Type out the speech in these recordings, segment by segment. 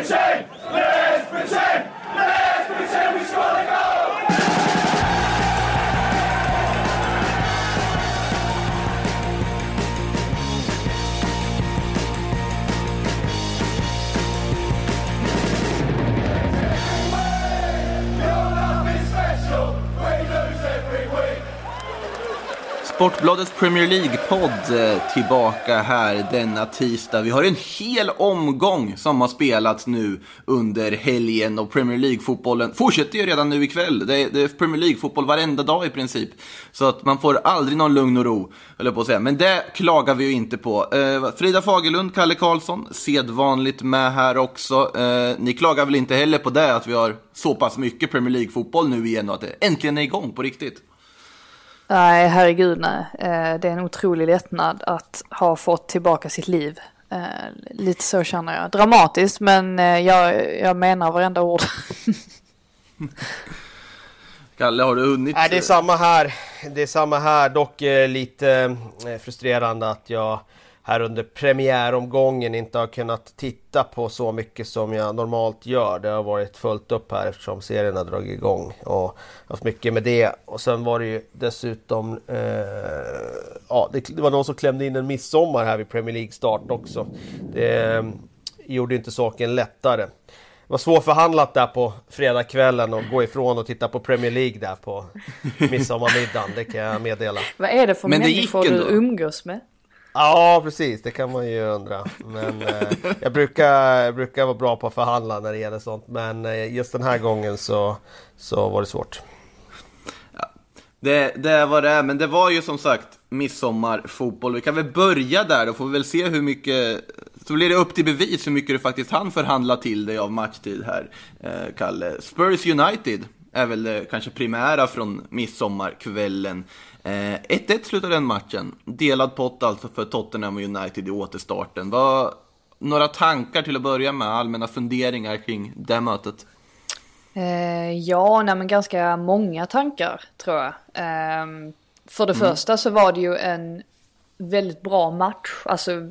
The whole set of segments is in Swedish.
pretend! Let's pretend! Let's pretend we score the goal! Sportbladets Premier League-podd tillbaka här denna tisdag. Vi har en hel omgång som har spelats nu under helgen och Premier League-fotbollen fortsätter ju redan nu ikväll. Det är Premier League-fotboll varenda dag i princip. Så att man får aldrig någon lugn och ro, höll jag på att säga. Men det klagar vi ju inte på. Frida Fagerlund, Kalle Karlsson, sedvanligt med här också. Ni klagar väl inte heller på det att vi har så pass mycket Premier League-fotboll nu igen och att det äntligen är igång på riktigt? Nej, herregud nej. Det är en otrolig lättnad att ha fått tillbaka sitt liv. Lite så känner jag. Dramatiskt, men jag menar varenda ord. Kalle, har du hunnit? Nej, det är samma här. Dock lite frustrerande att jag här under premiäromgången inte har kunnat titta på så mycket som jag normalt gör. Det har varit fullt upp här eftersom serien har dragit igång och haft mycket med det. Och sen var det ju dessutom det var någon som klämde in en midsommar här vid Premier League start också. Det gjorde inte saken lättare. Det var svårförhandlat där på fredagskvällen och gå ifrån och titta på Premier League där på midsommarmiddagen, det kan jag meddela. Vad är det för människor du umgås med? Ja, precis. Det kan man ju undra. Men jag brukar vara bra på att förhandla när det gäller sånt. Men just den här gången så var det svårt. Ja, det var det. Men det var ju som sagt midsommarfotboll. Vi kan väl börja där. Då får vi väl se hur mycket... Så blir det upp till bevis hur mycket du faktiskt hann förhandla till dig av matchtid här, Kalle. Spurs United är väl det kanske primära från midsommarkvällen. 1-1 slutade den matchen. Delad pott alltså för Tottenham och United i återstarten. Några tankar till att börja med, allmänna funderingar kring det mötet? Men ganska många tankar tror jag. För det första så var det ju en väldigt bra match. Alltså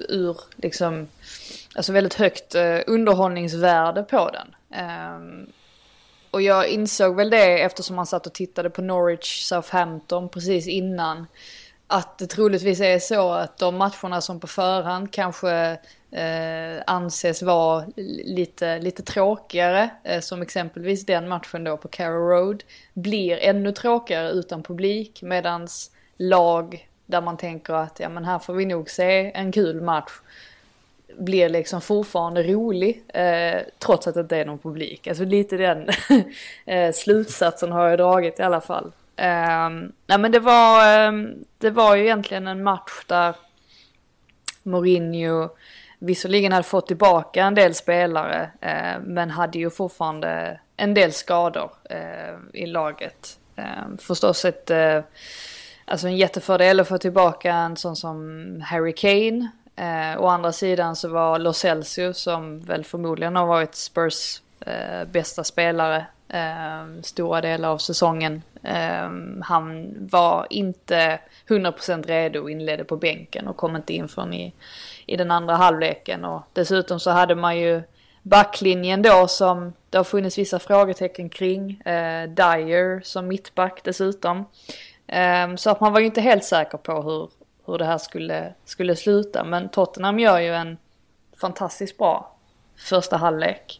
väldigt högt underhållningsvärde på den. Och jag insåg väl det eftersom man satt och tittade på Norwich Southampton precis innan. Att det troligtvis är så att de matcherna som på förhand kanske anses vara lite tråkigare. Som exempelvis den matchen då på Carrow Road. Blir ännu tråkigare utan publik. Medans lag där man tänker att ja, men här får vi nog se en kul match. Blir liksom fortfarande rolig trots att det inte är någon publik. Alltså lite den slutsatsen har jag dragit i alla fall. Men det var ju egentligen en match där Mourinho visserligen hade fått tillbaka en del spelare men hade ju fortfarande en del skador i laget. Förstås en jättefördel att få tillbaka en sån som Harry Kane. Å andra sidan så var Lo Celso, som väl förmodligen har varit Spurs bästa spelare stora delar av säsongen. Han var inte 100% redo och inledde på bänken och kom inte in från i den andra halvleken. Och dessutom så hade man ju backlinjen då som det har funnits vissa frågetecken kring. Dyer som mittback dessutom. Så att man var ju inte helt säker på hur det här skulle sluta. Men Tottenham gör ju en fantastiskt bra första halvlek.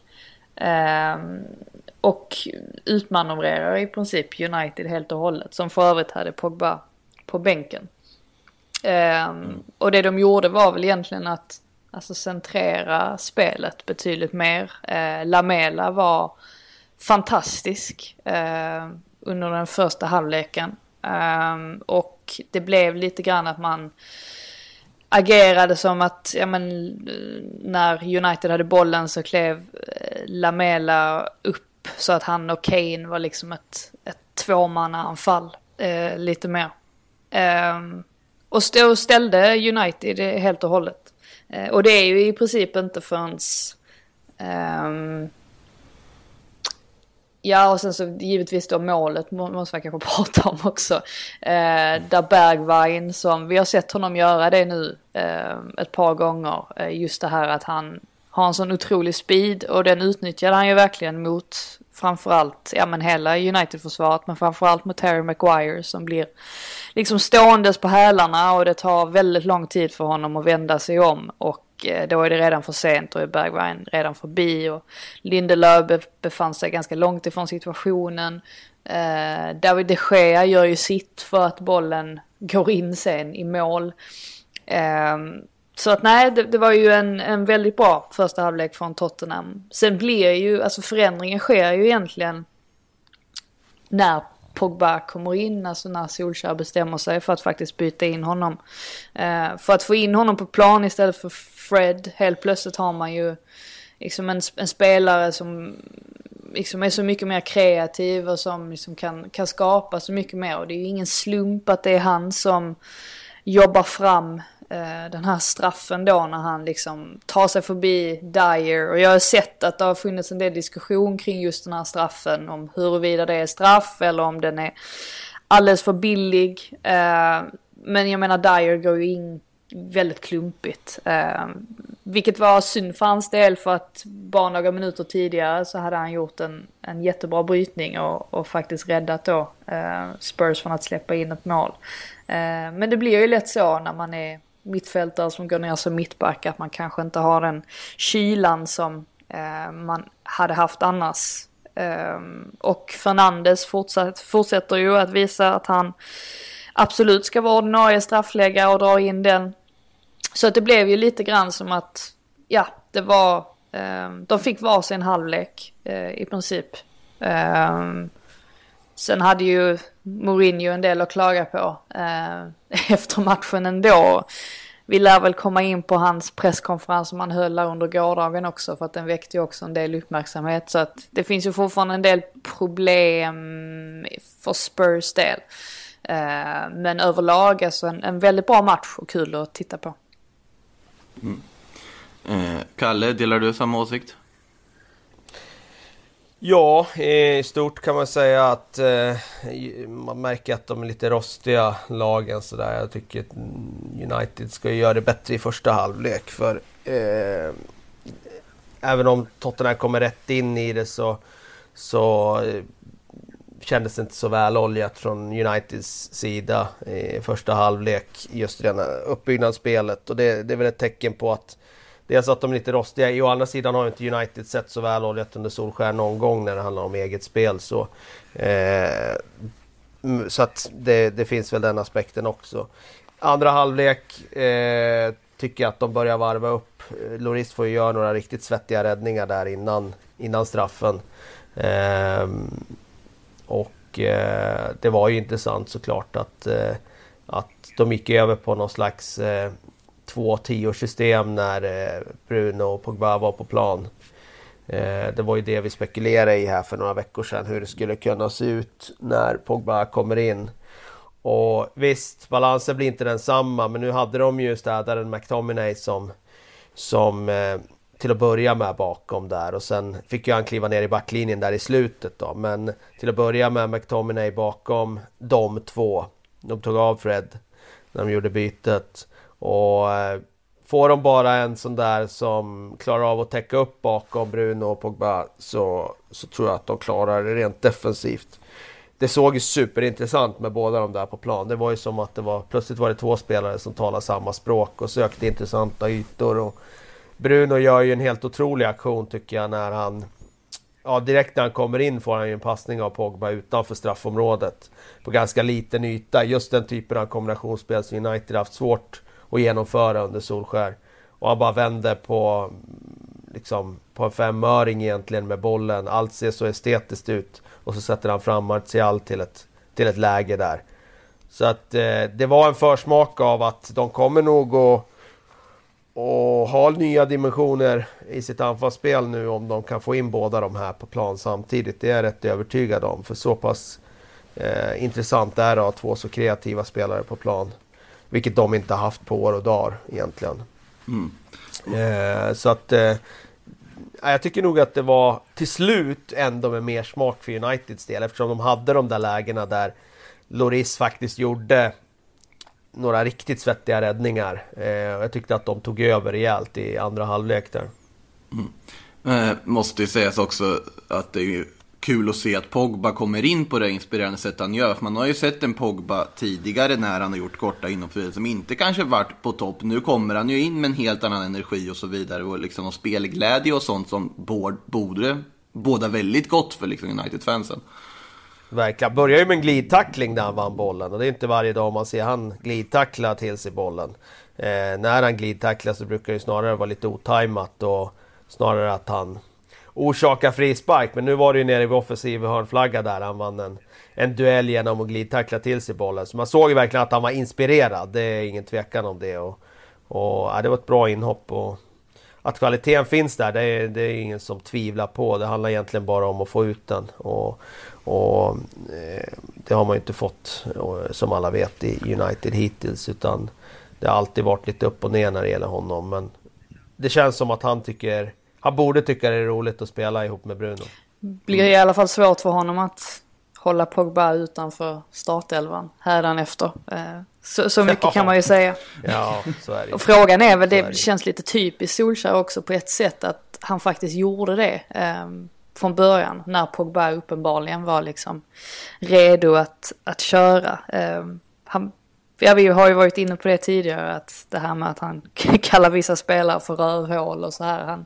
Och utmanövrerar i princip United helt och hållet. Som för övrigt hade Pogba på bänken. Och det de gjorde var väl egentligen att centrera spelet betydligt mer. Lamela var fantastisk under den första halvleken. Och det blev lite grann att man agerade som att när United hade bollen så klev Lamela upp så att han och Kane var liksom ett tvåmannaanfall lite mer. Och ställde United helt och hållet. Och det är ju i princip inte förrän ja, och sen så givetvis då målet måste man kanske prata om också. Där Bergwijn, som vi har sett honom göra det nu ett par gånger. Just det här att han har en sån otrolig speed, och den utnyttjade han ju verkligen mot framförallt, hela United-försvaret, men framförallt mot Harry Maguire som blir liksom ståendes på hälarna, och det tar väldigt lång tid för honom att vända sig om, och då är det redan för sent och är Bergwijn redan förbi, och Lindelöf befann sig ganska långt ifrån situationen. David de Gea gör ju sitt för att bollen går in sen i mål. Så att nej, det var ju en väldigt bra första halvlek från Tottenham. Sen blir ju, alltså förändringen sker ju egentligen när Pogba kommer in, alltså när Solskjaer bestämmer sig för att faktiskt byta in honom. För att få in honom på plan istället för Fred, helt plötsligt har man ju liksom en spelare som liksom är så mycket mer kreativ och som liksom kan skapa så mycket mer. Och det är ju ingen slump att det är han som jobbar fram den här straffen då, när han liksom tar sig förbi Dyer. Och jag har sett att det har funnits en del diskussion kring just den här straffen, om huruvida det är straff eller om den är alldeles för billig. Men jag menar, Dyer går ju in väldigt klumpigt. Vilket var synd för hans del, för att bara några minuter tidigare så hade han gjort en jättebra brytning och faktiskt räddat då Spurs från att släppa in ett mål. Men det blir ju lätt så när man är mittfältare som går ner som mittback, att man kanske inte har den kylan som man hade haft annars. Och Fernandes fortsätter ju att visa att han absolut ska vara ordinarie straffläggare och dra in den. Så att det blev ju lite grann som att, det var, de fick varsin halvlek i princip. Sen hade ju Mourinho en del att klaga på efter matchen ändå. Vi lär väl komma in på hans presskonferens som han höll under gårdagen också, för att den väckte ju också en del uppmärksamhet. Så att det finns ju fortfarande en del problem för Spurs del. Men överlag alltså en väldigt bra match och kul att titta på. Kalle, delar du samma åsikt? Ja, i stort kan man säga att man märker att de är lite rostiga lagen så där. Jag tycker att United ska göra det bättre i första halvlek, för även om Tottenham kommer rätt in i det så kändes det inte så väl oljat från Uniteds sida i första halvlek, just det här uppbyggnadsspelet, och det är väl ett tecken på att dels att de är lite rostiga. I å andra sidan har inte United sett så väl oljat under Solskjaer någon gång när det handlar om eget spel, så att det finns väl den aspekten också. Andra halvlek tycker jag att de börjar varva upp. Lloris får ju göra några riktigt svettiga räddningar där innan straffen. Det var ju intressant såklart att de gick över på någon slags 2-10-system när Bruno och Pogba var på plan. Det var ju det vi spekulerade i här för några veckor sedan, hur det skulle kunna se ut när Pogba kommer in. Och visst, balansen blir inte densamma, men nu hade de ju städaren McTominay som till att börja med bakom där, och sen fick ju han kliva ner i backlinjen där i slutet då, men till att börja med McTominay bakom de två. De tog av Fred när de gjorde bytet, och får de bara en sån där som klarar av att täcka upp bakom Bruno och Pogba, så tror jag att de klarar det rent defensivt. Det såg ju superintressant med båda de där på plan. Det var ju som att plötsligt var det två spelare som talade samma språk och sökte intressanta ytor, och Bruno gör ju en helt otrolig aktion tycker jag när han direkt när han kommer in får han ju en passning av Pogba utanför straffområdet på ganska liten yta. Just den typen av kombinationsspel som United haft svårt att genomföra under Solskjaer. Och han bara vänder på en femöring egentligen med bollen. Allt ser så estetiskt ut. Och så sätter han fram Martial till ett läge där. Så att det var en försmak av att de kommer nog att ha nya dimensioner i sitt anfallsspel nu om de kan få in båda de här på plan samtidigt. Det är jag rätt övertygad om. För så pass intressant är det att ha två så kreativa spelare på plan. Vilket de inte har haft på år och dagar egentligen. Så att jag tycker nog att det var till slut ändå med mer smak för Uniteds del. Eftersom de hade de där lägena där Lloris faktiskt gjorde några riktigt svettiga räddningar. Jag tyckte att de tog över rejält i andra halvlek där. Måste ju sägas också att det är ju kul att se att Pogba kommer in på det inspirerande sätt han gör. För man har ju sett en Pogba tidigare när han har gjort korta inhopp som inte kanske varit på topp. Nu kommer han ju in med en helt annan energi och så vidare. Och liksom och spelglädje och sånt som borde båda väldigt gott för liksom United-fansen. Verkligen. Börjar ju med en glidtackling när han vann bollen. Och det är inte varje dag man ser han glidtackla till sig bollen. När han glidtacklar så brukar det snarare vara lite otajmat. Och snarare att han orsakar frispark. Men nu var det ju nere vid offensiv hörnflagga där. Han vann en duell genom att glidtackla till sig bollen. Så man såg ju verkligen att han var inspirerad. Det är ingen tvekan om det. Och det var ett bra inhopp. Och att kvaliteten finns där, det är ingen som tvivlar på. Det handlar egentligen bara om att få ut den. Och det har man ju inte fått, som alla vet, i United hittills. Utan det har alltid varit lite upp och ner när det gäller honom. Men det känns som att han borde tycka det är roligt att spela ihop med Bruno. Blir i alla fall svårt för honom att hålla Pogba utanför startelvan hädanefter. Så mycket kan man ju säga. Ja, så är det. Och frågan är väl, det känns lite typiskt Solskjaer också på ett sätt att han faktiskt gjorde det från början. När Pogba uppenbarligen var liksom redo att köra. Vi har ju varit inne på det tidigare, att det här med att han kallar vissa spelare för rövhål och så här.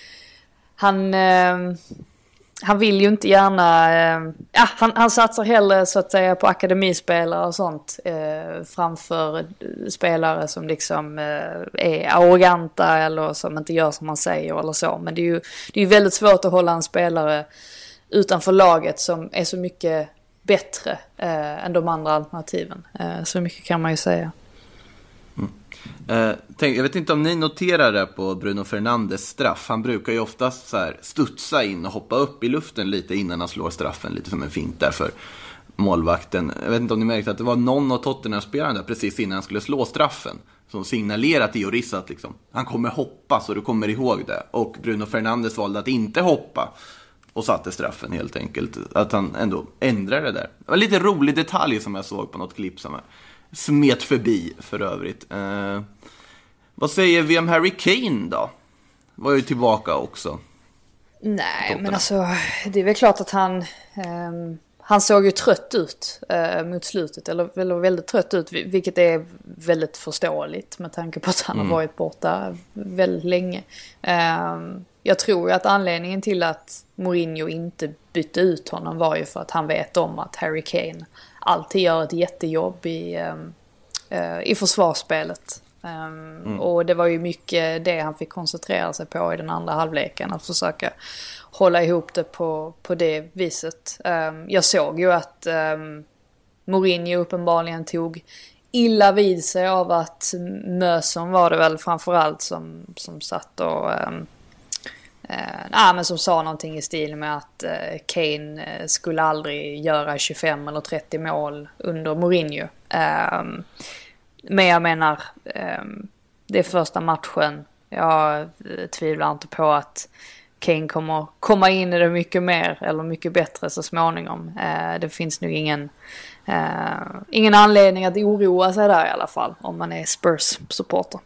Han vill ju inte gärna... han satsar hellre så att säga på akademispelare och sånt framför spelare som liksom är arroganta eller som inte gör som man säger eller så. Men det är ju väldigt svårt att hålla en spelare utanför laget som är så mycket bättre än de andra alternativen. Så mycket kan man ju säga. Jag vet inte om ni noterar det på Bruno Fernandes straff. Han brukar ju oftast så här studsa in och hoppa upp i luften lite innan han slår straffen. Lite som en fint där för målvakten. Jag vet inte om ni märkte att det var någon av Tottenham-spelarna där precis innan han skulle slå straffen som signalerat till Lloris att liksom, han kommer hoppa, så du kommer ihåg det. Och Bruno Fernandes valde att inte hoppa och satte straffen helt enkelt. Att han ändå ändrade det där. Det var en lite rolig detalj som jag såg på något klipp som smet förbi för övrigt. Vad säger vi om Harry Kane då? Var ju tillbaka också. Nej, men alltså det är väl klart att han såg ju trött ut mot slutet. Eller väldigt trött ut, vilket är väldigt förståeligt med tanke på att han har varit borta väldigt länge. Jag tror ju att anledningen till att Mourinho inte bytte ut honom var ju för att han vet om att Harry Kane alltid gör ett jättejobb i försvarsspelet. Och det var ju mycket det han fick koncentrera sig på i den andra halvleken, att försöka hålla ihop det på det viset. Jag såg ju att Mourinho uppenbarligen tog illa vid sig av att Möson var det väl framförallt som satt och men som sa någonting i stil med att Kane skulle aldrig göra 25 eller 30 mål under Mourinho. Men jag menar, det är första matchen. Jag tvivlar inte på att Kane kommer komma in i det mycket mer eller mycket bättre så småningom. Det finns nog ingen anledning att oroa sig där i alla fall, om man är Spurs-supporter.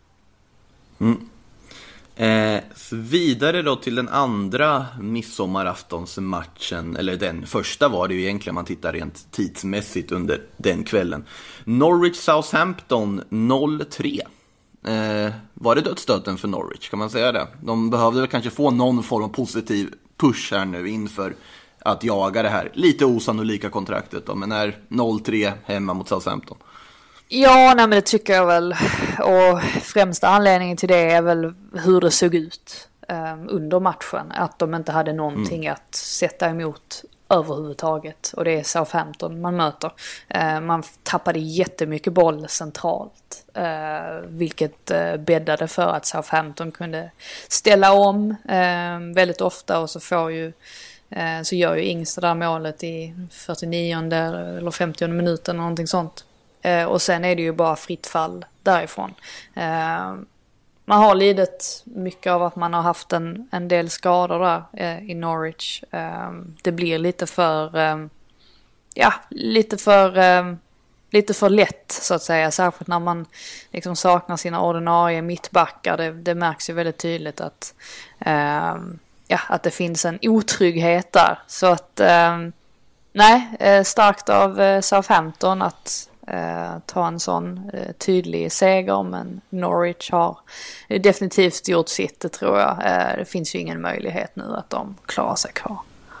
Så vidare då till den andra midsommaraftonsmatchen, eller den första var det ju egentligen, man tittar rent tidsmässigt under den kvällen. Norwich Southampton 0-3. Var det dödsstöten för Norwich, kan man säga det? De behövde väl kanske få någon form av positiv push här nu inför att jaga det här lite osannolika kontraktet då, men är 0-3 hemma mot Southampton. Ja, nej, men det tycker jag väl. Och främsta anledningen till det är väl hur det såg ut under matchen. Att de inte hade någonting att sätta emot överhuvudtaget. Och det är Southampton man möter. Man tappade jättemycket boll centralt. Vilket bäddade för att Southampton kunde ställa om väldigt ofta. Och så gör ju Ings det där målet i 49 eller 50 minuten eller någonting sånt. Och sen är det ju bara fritt fall därifrån. Man har lidit mycket av att man har haft en del skador där i Norwich. lite för lätt så att säga, särskilt när man liksom saknar sina ordinarie mittbackar. Det märks ju väldigt tydligt att att det finns en otrygghet där. Så att starkt av Southampton att ta en sån tydlig seger, men Norwich har definitivt gjort sitt, det tror jag. Det finns ju ingen möjlighet nu att de klarar sig kvar.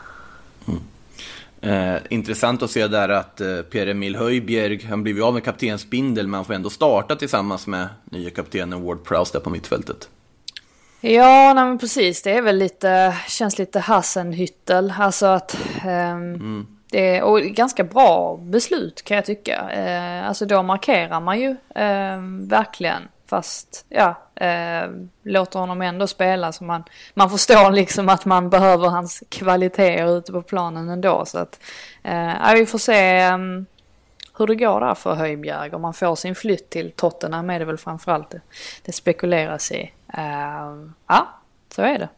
Intressant att se där att Pierre-Emil Højbjerg, han blev ju av med kaptensbindel, men han får ändå starta tillsammans med nya kaptenen Ward Prowse där på mittfältet. Ja, nej, men precis. Det är väl känns lite Hasenhüttel. Alltså att det är ganska bra beslut kan jag tycka. Alltså då markerar man ju verkligen. Fast låter honom ändå spela, så man förstår liksom att man behöver hans kvaliteter ute på planen ändå. Så att vi får se hur det går där för Højbjerg. Om man får sin flytt till Tottenham är det väl framförallt det spekuleras i. Så är det.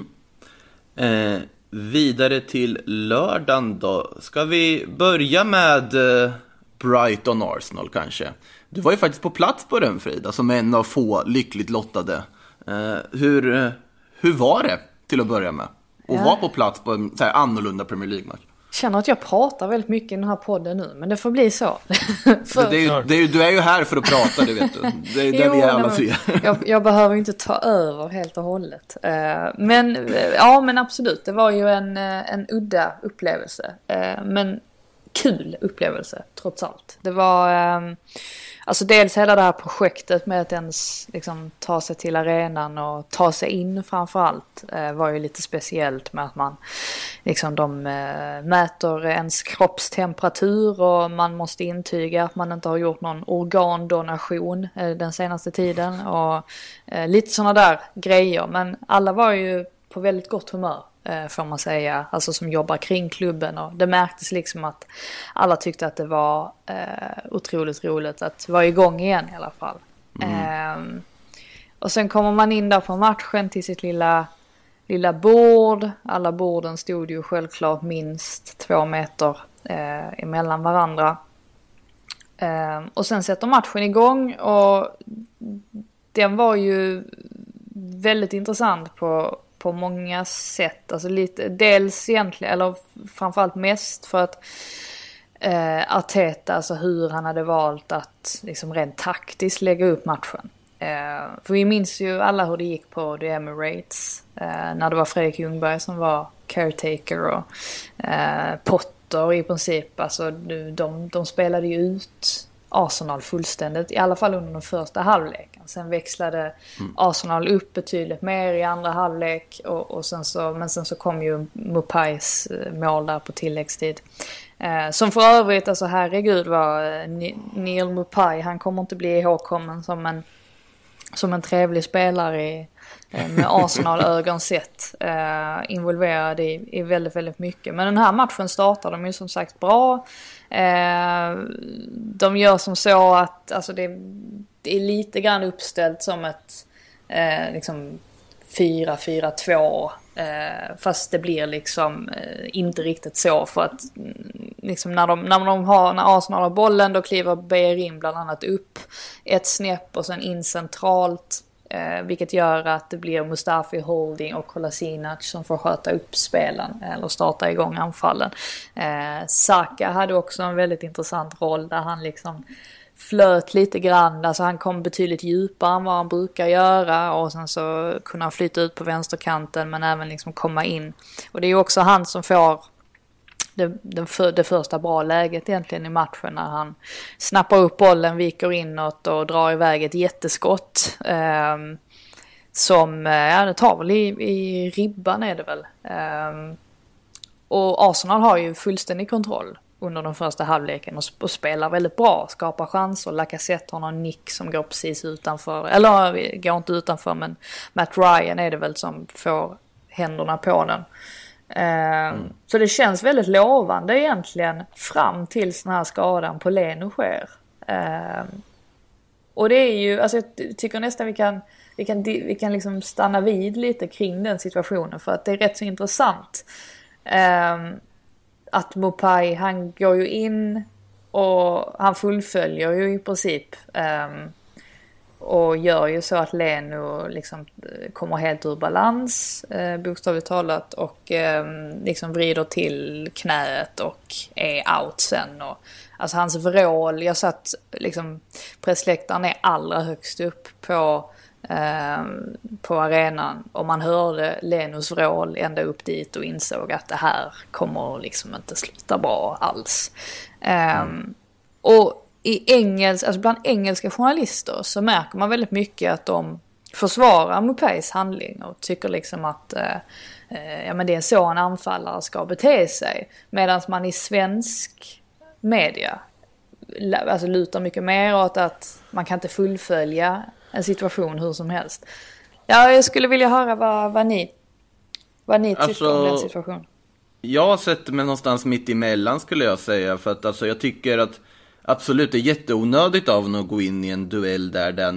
Vidare till lördagen då. Ska vi börja med Brighton Arsenal kanske? Du var ju faktiskt på plats på den, Frida, som en av få lyckligt lottade. Hur var det till att börja med? Och vara på plats på en så här annorlunda Premier League-match? Känner att jag pratar väldigt mycket i den här podden nu, men det får bli så. Du är ju här för att prata, det vet du. Det är där vi är alla tre. Jag behöver inte ta över helt och hållet. Men absolut, det var ju en udda upplevelse. Men kul upplevelse, trots allt. Det var alltså dels hela det här projektet med att ens liksom ta sig till arenan och ta sig in framförallt var ju lite speciellt, med att man liksom de mäter ens kroppstemperatur och man måste intyga att man inte har gjort någon organdonation den senaste tiden och lite sådana där grejer. Men alla var ju på väldigt gott humör, får man säga, alltså som jobbar kring klubben, och det märktes liksom att alla tyckte att det var otroligt roligt att vara igång igen i alla fall. Och sen kommer man in där på matchen till sitt lilla bord. Alla borden stod ju självklart minst 2 meter emellan varandra. Och sen sätter matchen igång, och den var ju väldigt intressant på många sätt. Alltså lite, dels egentligen, eller framförallt mest för att Arteta, alltså hur han hade valt att liksom rent taktiskt lägga upp matchen. För vi minns ju alla hur det gick på The Emirates när det var Fredrik Ljungberg som var caretaker och Potter i princip. Alltså de spelade ju ut Arsenal fullständigt, i alla fall under den första halvleken. Sen växlade Arsenal upp betydligt mer i andra halvlek, och sen så kom ju Mupais mål där på tilläggstid. Som för övrigt, alltså herregud, var Neil Mupai, han kommer inte bli ihågkommen som en trevlig spelare med Arsenal-ögon sett, involverad i väldigt, väldigt mycket. Men den här matchen startar de ju som sagt bra. De gör som så att alltså det är lite grann uppställt som ett liksom 4-4-2, fast det blir liksom inte riktigt så, för att liksom när Arsenal har bollen, då kliver Bellerin bland annat upp ett snäpp och sen in centralt, vilket gör att det blir Mustafi, Holding och Kolasinac som får sköta upp spelen eller starta igång anfallen. Saka hade också en väldigt intressant roll där han liksom flöt lite grann, alltså han kom betydligt djupare än vad han brukar göra, och sen så kunde han flytta ut på vänsterkanten men även liksom komma in. Och det är ju också han som får det första bra läget egentligen i matchen, när han snappar upp bollen, viker inåt och drar iväg ett jätteskott som det tar väl i ribban är det väl. Och Arsenal har ju fullständig kontroll under den första halvleken och spelar väldigt bra, skapar chanser. Lacazette har någon nick som går precis utanför, eller går inte utanför, men Matt Ryan är det väl som får händerna på den. Så det känns väldigt lovande egentligen fram till sån här skadan på Leno sker. Och det är ju, alltså jag tycker nästan vi kan liksom stanna vid lite kring den situationen, för att det är rätt så intressant. Att Mopai, han går ju in Och han fullföljer ju i princip. Och gör ju så att Leno liksom kommer helt ur balans, bokstavligt talat, och liksom vrider till knät och är out sen. Och, alltså hans vrål, jag satt liksom, pressläktaren är allra högst upp på arenan, och man hörde Lenos vrål ända upp dit och insåg att det här kommer liksom inte sluta bra alls. Och alltså bland engelska journalister så märker man väldigt mycket att de försvarar Mopés handling och tycker liksom att men det är så en anfallare ska bete sig. Medan man i svensk media alltså lutar mycket mer åt att man kan inte fullfölja en situation hur som helst. Ja, jag skulle vilja höra vad ni tycker om den situationen. Jag sätter mig någonstans mitt emellan, skulle jag säga. För att alltså, jag tycker att absolut, det är jätteonödigt av honom att gå in i en duell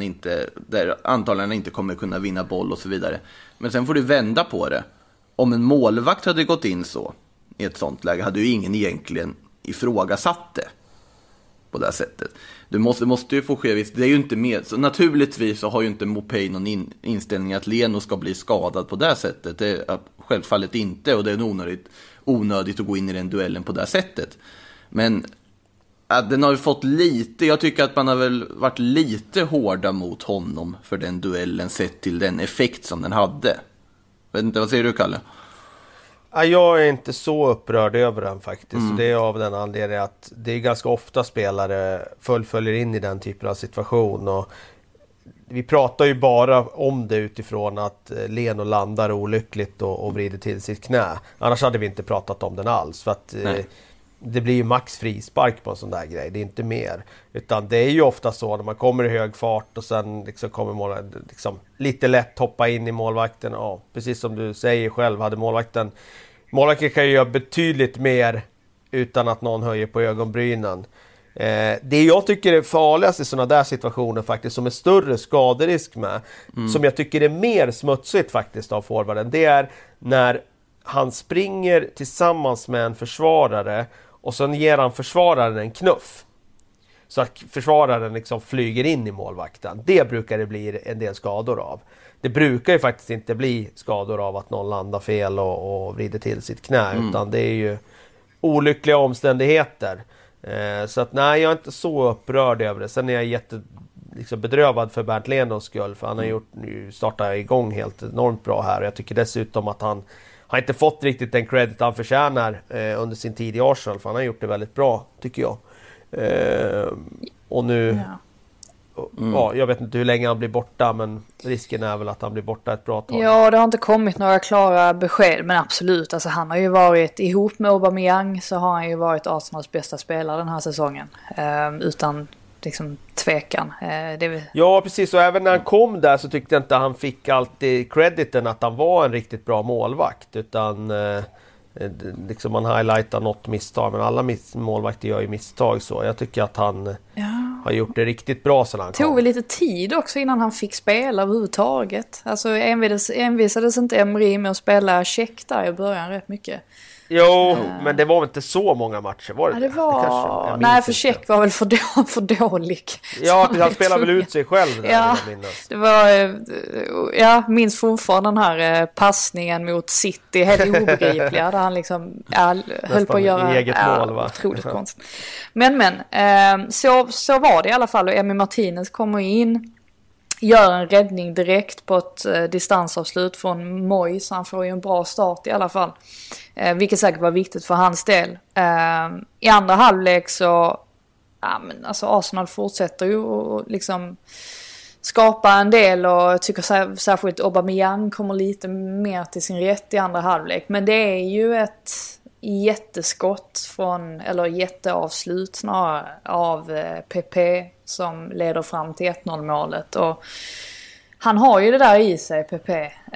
där antagligen inte kommer kunna vinna boll och så vidare. Men sen får du vända på det. Om en målvakt hade gått in så i ett sånt läge hade ju ingen egentligen ifrågasatt det på det här sättet. Det måste ju få ske visst. Det är ju inte med. Så naturligtvis så har ju inte Mopé någon inställning att Leno ska bli skadad på det här sättet. Det är självfallet inte, och det är onödigt att gå in i den duellen på det här sättet. Men den har ju fått lite, jag tycker att man har väl varit lite hårda mot honom för den duellen sett till den effekt som den hade. Vet inte, vad säger du, Kalle? Jag är inte så upprörd över den faktiskt. Det är av den anledningen att det är ganska ofta spelare fullföljer in i den typen av situation, och vi pratar ju bara om det utifrån att Leno landar olyckligt och vrider till sitt knä. Annars hade vi inte pratat om den alls, för att det blir ju max frispark på en sån där grej, det är inte mer. Utan det är ju ofta så när man kommer i hög fart och sen liksom kommer målvakten liksom lite lätt hoppa in i målvakten. Ja, precis som du säger själv, hade målvakten kan ju göra betydligt mer utan att någon höjer på ögonbrynen. Det jag tycker är farligast i sådana där situationer faktiskt, som är större skaderisk med, som jag tycker är mer smutsigt faktiskt av forwarden, det är när han springer tillsammans med en försvarare och sen ger han försvararen en knuff så att försvararen liksom flyger in i målvakten. Det brukar det bli en del skador av. Det brukar ju faktiskt inte bli skador av att någon landar fel och vrider till sitt knä, utan det är ju olyckliga omständigheter. Så att nej, jag är inte så upprörd över det. Sen är jag bedrövad för Bernt Lenos skull, för han har startat igång helt enormt bra här, och jag tycker dessutom att han har inte fått riktigt den credit han förtjänar under sin tid i Arsenal, för han har gjort det väldigt bra, tycker jag. Och nu jag vet inte hur länge han blir borta, men risken är väl att han blir borta ett bra tag. Ja, det har inte kommit några klara besked, men absolut, alltså han har ju varit ihop med Aubameyang, så har han ju varit Arsenals bästa spelare den här säsongen, utan liksom tvekan. Ja, precis, och även när han kom där så tyckte jag inte han fick alltid crediten att han var en riktigt bra målvakt, utan liksom man highlightar något misstag, men alla målvakter gör ju misstag, så jag tycker att han har gjort det riktigt bra sedan han kom. Tog väl lite tid också innan han fick spela överhuvudtaget. Alltså envisades inte Emery med att spela check där i början rätt mycket. Jo, men det var väl inte så många matcher, var det? Ja, det var... Nej, för check var väl för dålig. Ja, han spelade väl ut sig själv där, ja, det var... Jag minns fortfarande den här passningen mot City, helt obegripliga, där han liksom höll på att göra eget mål, va? Otroligt konstigt. Men så var det i alla fall, och Emi Martinez kommer in, gör en räddning direkt på ett distansavslut från Moy, så han får ju en bra start i alla fall. Vilket säkert var viktigt för hans del. I andra halvlek så alltså Arsenal fortsätter ju och liksom skapa en del, och jag tycker särskilt Aubameyang kommer lite mer till sin rätt i andra halvlek. Men det är ju ett jätteavslut snarare av PP som leder fram till 1-0 målet, och han har ju det där i sig, PP.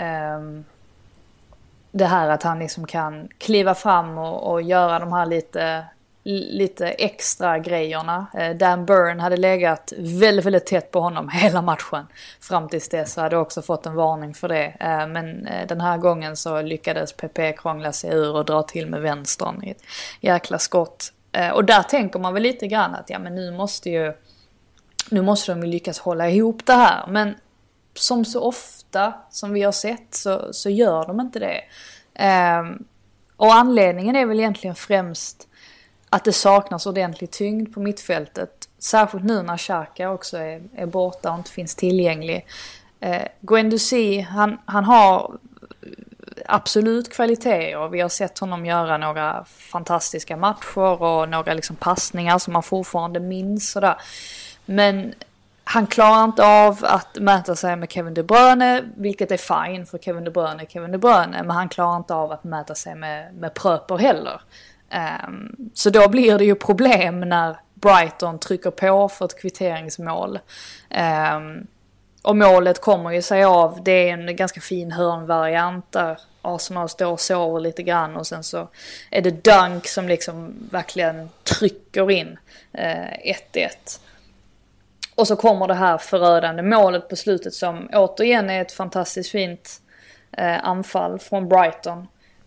Det här att han liksom kan kliva fram och göra de här lite extra grejerna. Dan Burn hade legat väldigt, väldigt tätt på honom hela matchen. Fram tills dess hade också fått en varning för det. Men den här gången så lyckades PP krångla sig ur och dra till med vänstern i ett jäkla skott. Och där tänker man väl lite grann att ja, men nu måste de ju lyckas hålla ihop det här. Men som så ofta som vi har sett så gör de inte det. Och anledningen är väl egentligen främst att det saknas ordentlig tyngd på mittfältet. Särskilt nu när Xhaka också är borta och inte finns tillgänglig. Guendouzi, han har absolut kvalitet och vi har sett honom göra några fantastiska matcher och några liksom passningar som man fortfarande minns. Sådär. Men han klarar inte av att mäta sig med Kevin De Bruyne, vilket är fine för Kevin De Bruyne, men han klarar inte av att mäta sig med Pröper heller. Så då blir det ju problem när Brighton trycker på för ett kvitteringsmål. Och målet kommer ju sig av, det är en ganska fin hörnvariant där Arsenal står och sover lite grann och sen så är det Dunk som liksom verkligen trycker in 1-1. Och så kommer det här förödande målet på slutet som återigen är ett fantastiskt fint anfall från Brighton.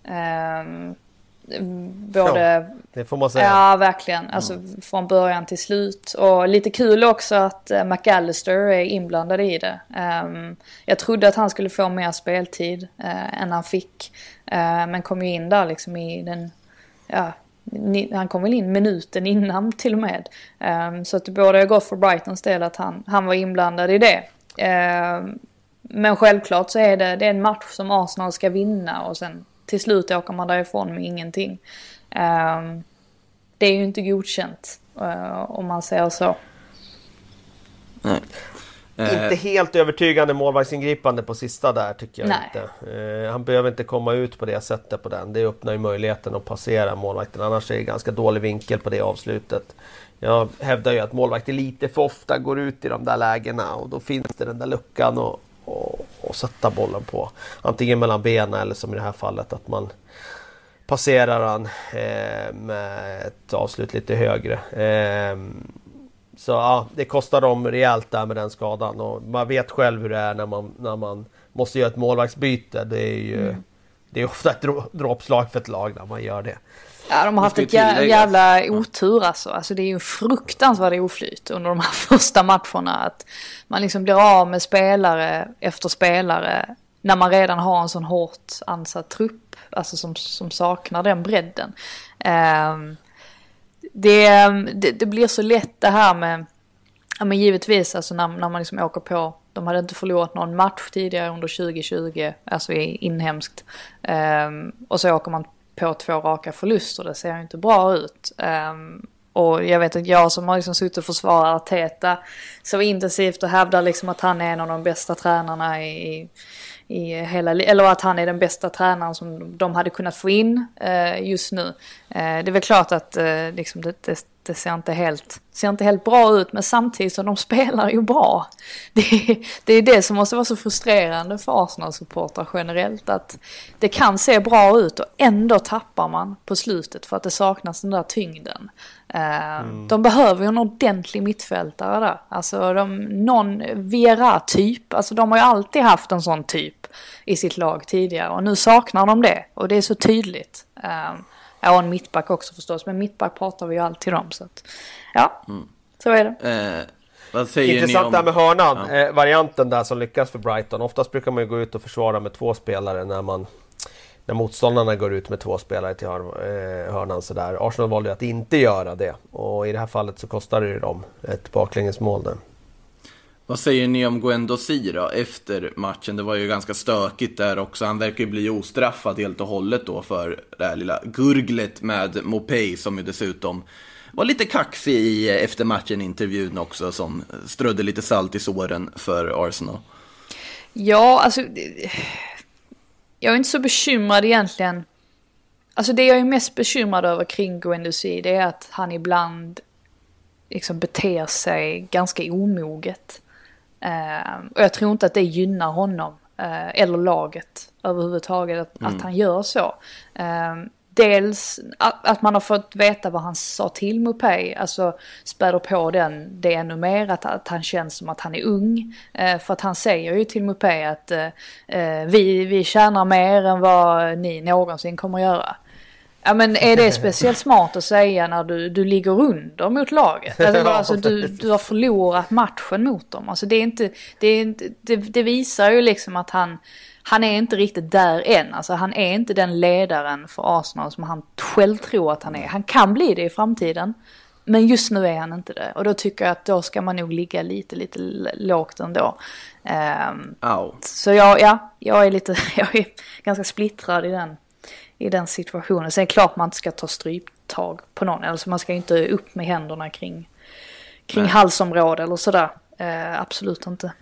Ja, det får man säga. Ja, verkligen. Alltså från början till slut. Och lite kul också att McAllister är inblandad i det. Jag trodde att han skulle få mer speltid än han fick. Men kom ju in där liksom i den... Ja, han kom väl in minuten innan till och med. Så att det borde ha gått för Brightons del att han var inblandad i det. Men självklart så är det är en match som Arsenal ska vinna och sen till slut åker man därifrån med ingenting. Det är ju inte godkänt om man säger så. Nej. Inte helt övertygande målvaktsingripande på sista där tycker jag. Nej. Inte. Han behöver inte komma ut på det sättet på den. Det öppnar ju möjligheten att passera målvakten. Annars är det ganska dålig vinkel på det avslutet. Jag hävdar ju att målvakter lite för ofta går ut i de där lägena och då finns det den där luckan och sätta bollen på. Antingen mellan benen eller som i det här fallet att man passerar han med ett avslut lite högre. Så ja, det kostar dem rejält där med den skadan och man vet själv hur det är när man måste göra ett målvaktsbyte. Det är ju det är ofta ett dråpslag för ett lag när man gör det. Ja, de har haft ett jävla otur alltså det är ju fruktansvärt oflyt under de här första matcherna att man liksom blir av med spelare efter spelare när man redan har en sån hårt ansatt trupp alltså som saknar den bredden. Det blir så lätt det här med ja, men givetvis alltså när man liksom åker på, de hade inte förlorat någon match tidigare under 2020 alltså inhemskt och så åker man på 2 raka förluster, det ser ju inte bra ut. Och jag vet att jag som har liksom suttit och försvarat Arteta så intensivt och hävdar liksom att han är en av de bästa tränarna i hela, eller att han är den bästa tränaren som de hade kunnat få in just nu. Det är väl klart att liksom det ser inte helt bra ut, men samtidigt så de spelar ju bra. Det är det som måste vara så frustrerande för Arsenal-supportrar generellt, att det kan se bra ut och ändå tappar man på slutet för att det saknas den där tyngden. De behöver ju en ordentlig mittfältare där. Alltså någon Vieira-typ, alltså de har ju alltid haft en sån typ i sitt lag tidigare och nu saknar de det och det är så tydligt. Ja, en mittback också förstås, men mittback pratar vi ju alltid om så att, ja, så är det. Vad säger intressant ni om... där med hörnan, varianten där som lyckas för Brighton. Oftast brukar man ju gå ut och försvara med 2 spelare när motståndarna går ut med 2 spelare till hörnan sådär. Arsenal valde att inte göra det och i det här fallet så kostar det dem ett baklängesmål där. Vad säger ni om Guendouzi då efter matchen? Det var ju ganska stökigt där också. Han verkar ju bli ostraffad helt och hållet då för det här lilla gurglet med Mopay som ju dessutom var lite kaxig i efter matchen-intervjun också som strödde lite salt i såren för Arsenal. Ja, alltså jag är inte så bekymrad egentligen. Alltså det jag är mest bekymrad över kring Guendouzi det är att han ibland liksom beter sig ganska omoget. Och jag tror inte att det gynnar honom eller laget överhuvudtaget att han gör så. Dels att man har fått veta vad han sa till Mopay, alltså späder på det ännu mer, att han känns som att han är ung. För att han säger ju till Mopay att vi tjänar mer än vad ni någonsin kommer göra. Ja, men är det speciellt smart att säga när du ligger under mot laget? Alltså, du har förlorat matchen mot dem. Alltså, det visar ju liksom att han är inte riktigt där än. Alltså, han är inte den ledaren för Arsenal som han själv tror att han är. Han kan bli det i framtiden. Men just nu är han inte det. Och då tycker jag att då ska man nog ligga lite lågt ändå. Så jag är ganska splittrad i den situationen. Sen är det klart man inte ska ta stryptag på någon. Alltså man ska inte upp med händerna kring halsområde eller sådär. Absolut inte.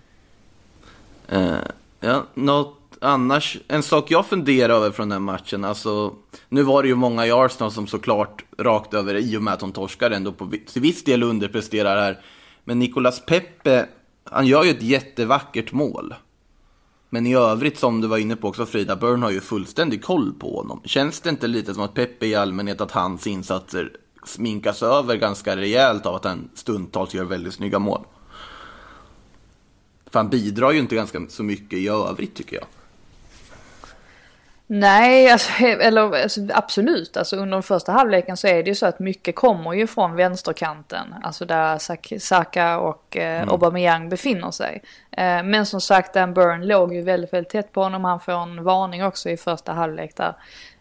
Något annars, en sak jag funderar över från den här matchen, alltså, nu var det ju många i Arsenal som såklart rakt över i och med att de torskar ändå till viss del underpresterar här. Men Nicolas Pepe, han gör ju ett jättevackert mål. Men i övrigt, som du var inne på också, Frida, Burn har ju fullständig koll på honom. Känns det inte lite som att Pepe i allmänhet, att hans insatser sminkas över ganska rejält av att han stundtals gör väldigt snygga mål? För han bidrar ju inte ganska så mycket i övrigt, tycker jag. Nej, alltså, absolut. Alltså, under den första halvleken så är det ju så att mycket kommer ju från vänsterkanten. Alltså där Saka och Aubameyang befinner sig. Men som sagt, Dan Burn låg ju väldigt, väldigt tätt på honom. Han får en varning också i första halvlek där.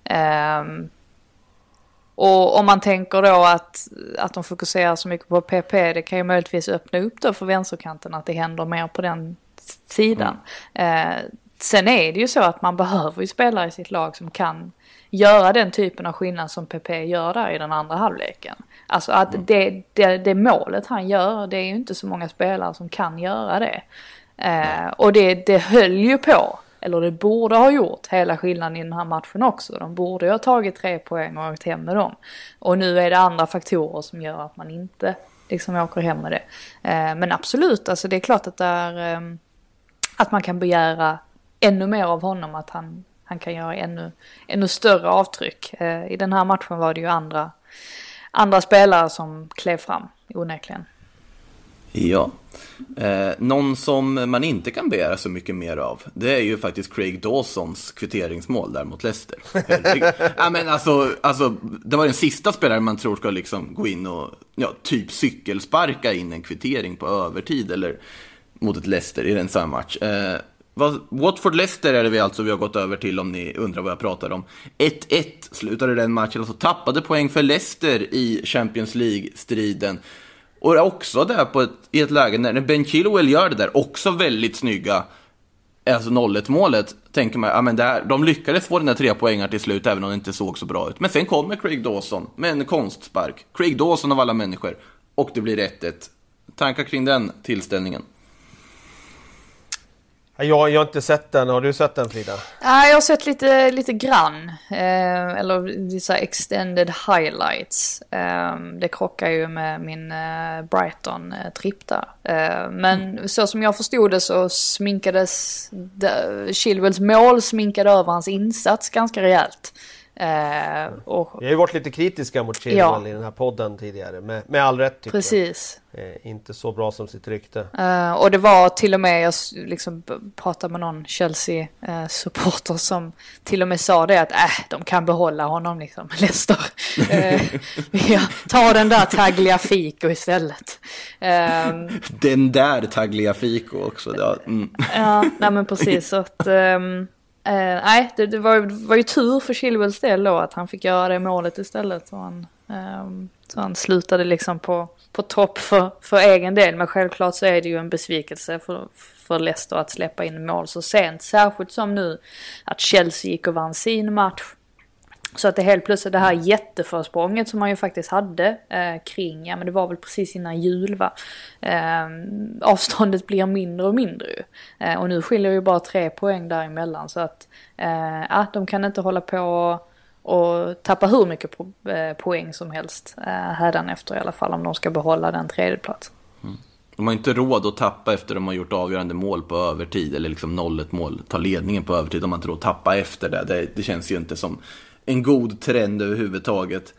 Och om man tänker då att de fokuserar så mycket på PP, det kan ju möjligtvis öppna upp då för vänsterkanten att det händer mer på den sidan. Sen är det ju så att man behöver ju spelare i sitt lag som kan göra den typen av skillnad som PP gör där i den andra halvleken. Alltså att det målet han gör, det är ju inte så många spelare som kan göra det. Och det höll ju på, eller det borde ha gjort hela skillnaden i den här matchen också. De borde ju ha tagit 3 poäng och åkt hem med dem. Och nu är det andra faktorer som gör att man inte liksom åker hem med det. Men absolut, alltså det är klart att det är, att man kan begära ännu mer av honom, att han kan göra ännu större avtryck. I den här matchen var det ju andra spelare som klev fram, onekligen. Ja. Någon som man inte kan begära så mycket mer av, det är ju faktiskt Craig Dawsons kvitteringsmål där mot Leicester. Ja, men alltså, det var den sista spelaren man tror ska liksom gå in och typ cykelsparka in en kvittering på övertid eller mot ett Leicester i den samma match. Watford-Leicester är det vi har gått över till, om ni undrar vad jag pratar om. 1-1 slutade den matchen, alltså tappade poäng för Leicester i Champions League-striden. Och också där i ett läge när Ben Chilwell gör det där, också väldigt snygga, alltså 0-1-målet, tänker man, ja men de lyckades få den där 3 poängar till slut, även om det inte såg så bra ut. Men sen kommer Craig Dawson med en konstspark. Craig Dawson av alla människor. Och det blir 1-1. Tankar kring den tillställningen? Jag har inte sett den. Har du sett den, Frida? Ja, jag har sett lite grann. Eller vissa extended highlights. Det krockar ju med min Brighton-tripp där. Men så som jag förstod det så sminkades Chilwells mål sminkade över hans insats ganska rejält. Och vi har ju varit lite kritiska mot Chilwell i den här podden tidigare. Med all rätt, tycker precis. jag. Inte så bra som sitt rykte. Och det var till och med, jag liksom pratade med någon Chelsea-supporter som till och med sa det att de kan behålla honom liksom, Leicester. Vi tar den där Tagliafico istället. Den där Tagliafico också. Ja, nej men precis. Så att nej, det var ju tur för Chilwells del då att han fick göra det målet istället. Så han slutade liksom på topp för egen del. Men självklart så är det ju en besvikelse för Leicester att släppa in mål så sent. Särskilt som nu att Chelsea gick och vann sin match. Så att det helt plötsligt det här jätteförsprånget som man ju faktiskt hade kring, men det var väl precis innan jul va. Avståndet blir mindre och mindre ju. Och nu skiljer ju bara 3 poäng däremellan, så att de kan inte hålla på och tappa hur mycket poäng som helst hädanefter i alla fall, om de ska behålla den 3:e platsen. De har inte råd att tappa efter de har gjort avgörande mål på övertid, eller liksom 0-1 mål, ta ledningen på övertid. De har inte råd att tappa efter det känns ju inte som en god trend överhuvudtaget.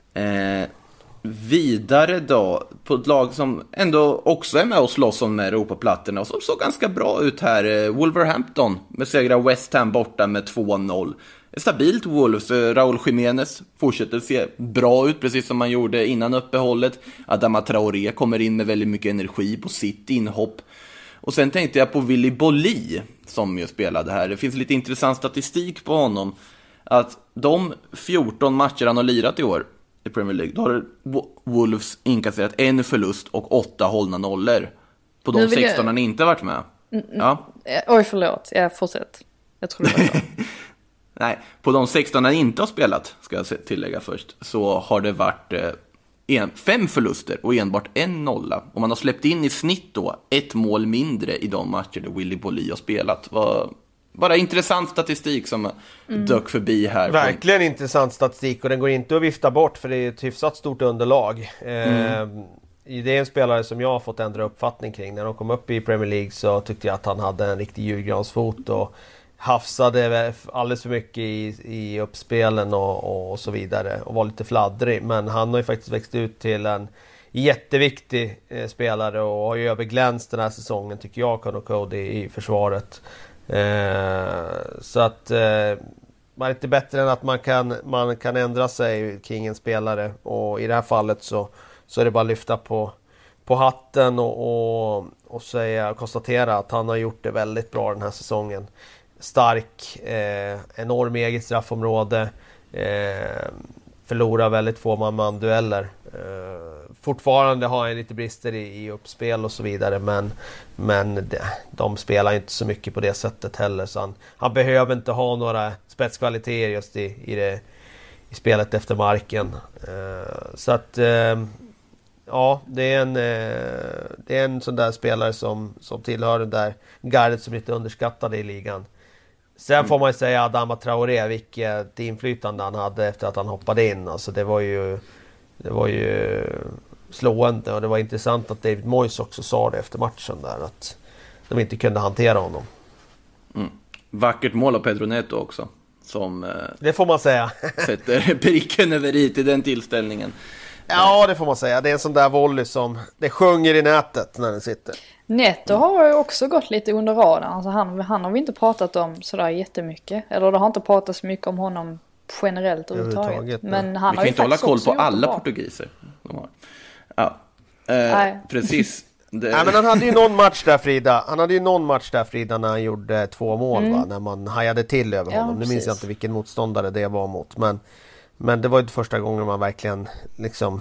Vidare då, på ett lag som ändå också är med och slåss om Europaplattorna och som såg ganska bra ut här. Wolverhampton med segrar West Ham borta med 2-0. stabilt Wolves. Raúl Jiménez fortsätter se bra ut, precis som man gjorde innan uppehållet. Adama Traoré kommer in med väldigt mycket energi på sitt inhopp. Och sen tänkte jag på Willy Bolli som ju spelade här. Det finns lite intressant statistik på honom. Att de 14 matcher han har lirat i år i Premier League, då har Wolves inkasserat en förlust och 8 hållna nollor. På de 16 han inte varit med. Ja. Oj, förlåt. Jag fortsätter. Jag tror det var så. Nej, på de 16 han inte har spelat, ska jag tillägga först, så har det varit 5 förluster och enbart 1 nolla. Och man har släppt in i snitt då 1 mål mindre i de matcher där Willy Bolli har spelat. Bara intressant statistik som dök förbi här. Verkligen intressant statistik, och den går inte att vifta bort för det är ett hyfsat stort underlag. Det är en spelare som jag har fått ändra uppfattning kring. När de kom upp i Premier League så tyckte jag att han hade en riktig julgransfot och hafsade alldeles för mycket i uppspelen och så vidare och var lite fladdrig. Men han har ju faktiskt växt ut till en jätteviktig spelare och har ju överglänst den här säsongen, tycker jag, Conor Cody i försvaret. Så att man är inte bättre än att man kan ändra sig kring en spelare, och i det här fallet så är det bara att lyfta på hatten och konstatera att han har gjort det väldigt bra den här säsongen. Stark, enorm eget straffområde, förlorar väldigt få man-dueller. Fortfarande har han lite brister i uppspel och så vidare, men de spelar inte så mycket på det sättet heller, så han behöver inte ha några spetskvaliteter just i spelet efter marken. Så att ja, det är en sån där spelare som tillhör den där gardet som är lite underskattade i ligan. Sen får man ju säga Adama Traoré, vilket inflytande han hade efter att han hoppade in. Alltså det var ju slående, och det var intressant att David Moyes också sa det efter matchen där, att de inte kunde hantera honom. Vackert mål av Pedro Neto också, som det får man säga. sätter pricken över i till den tillställningen. Ja, det får man säga. Det är en sån där volley som det sjunger i nätet när den sitter. Neto har ju också gått lite under radarn. Alltså han har vi inte pratat om sådär jättemycket. Eller det har inte pratat så mycket om honom generellt överhuvudtaget. Men han vi har kan ju inte hålla koll på alla bra portugiser de har. Ja, precis. Nej, men han hade ju någon match där, Frida. När han gjorde 2 mål, va? När man hajade till över honom. Nu minns jag inte vilken motståndare det var mot. Men det var ju första gången man verkligen liksom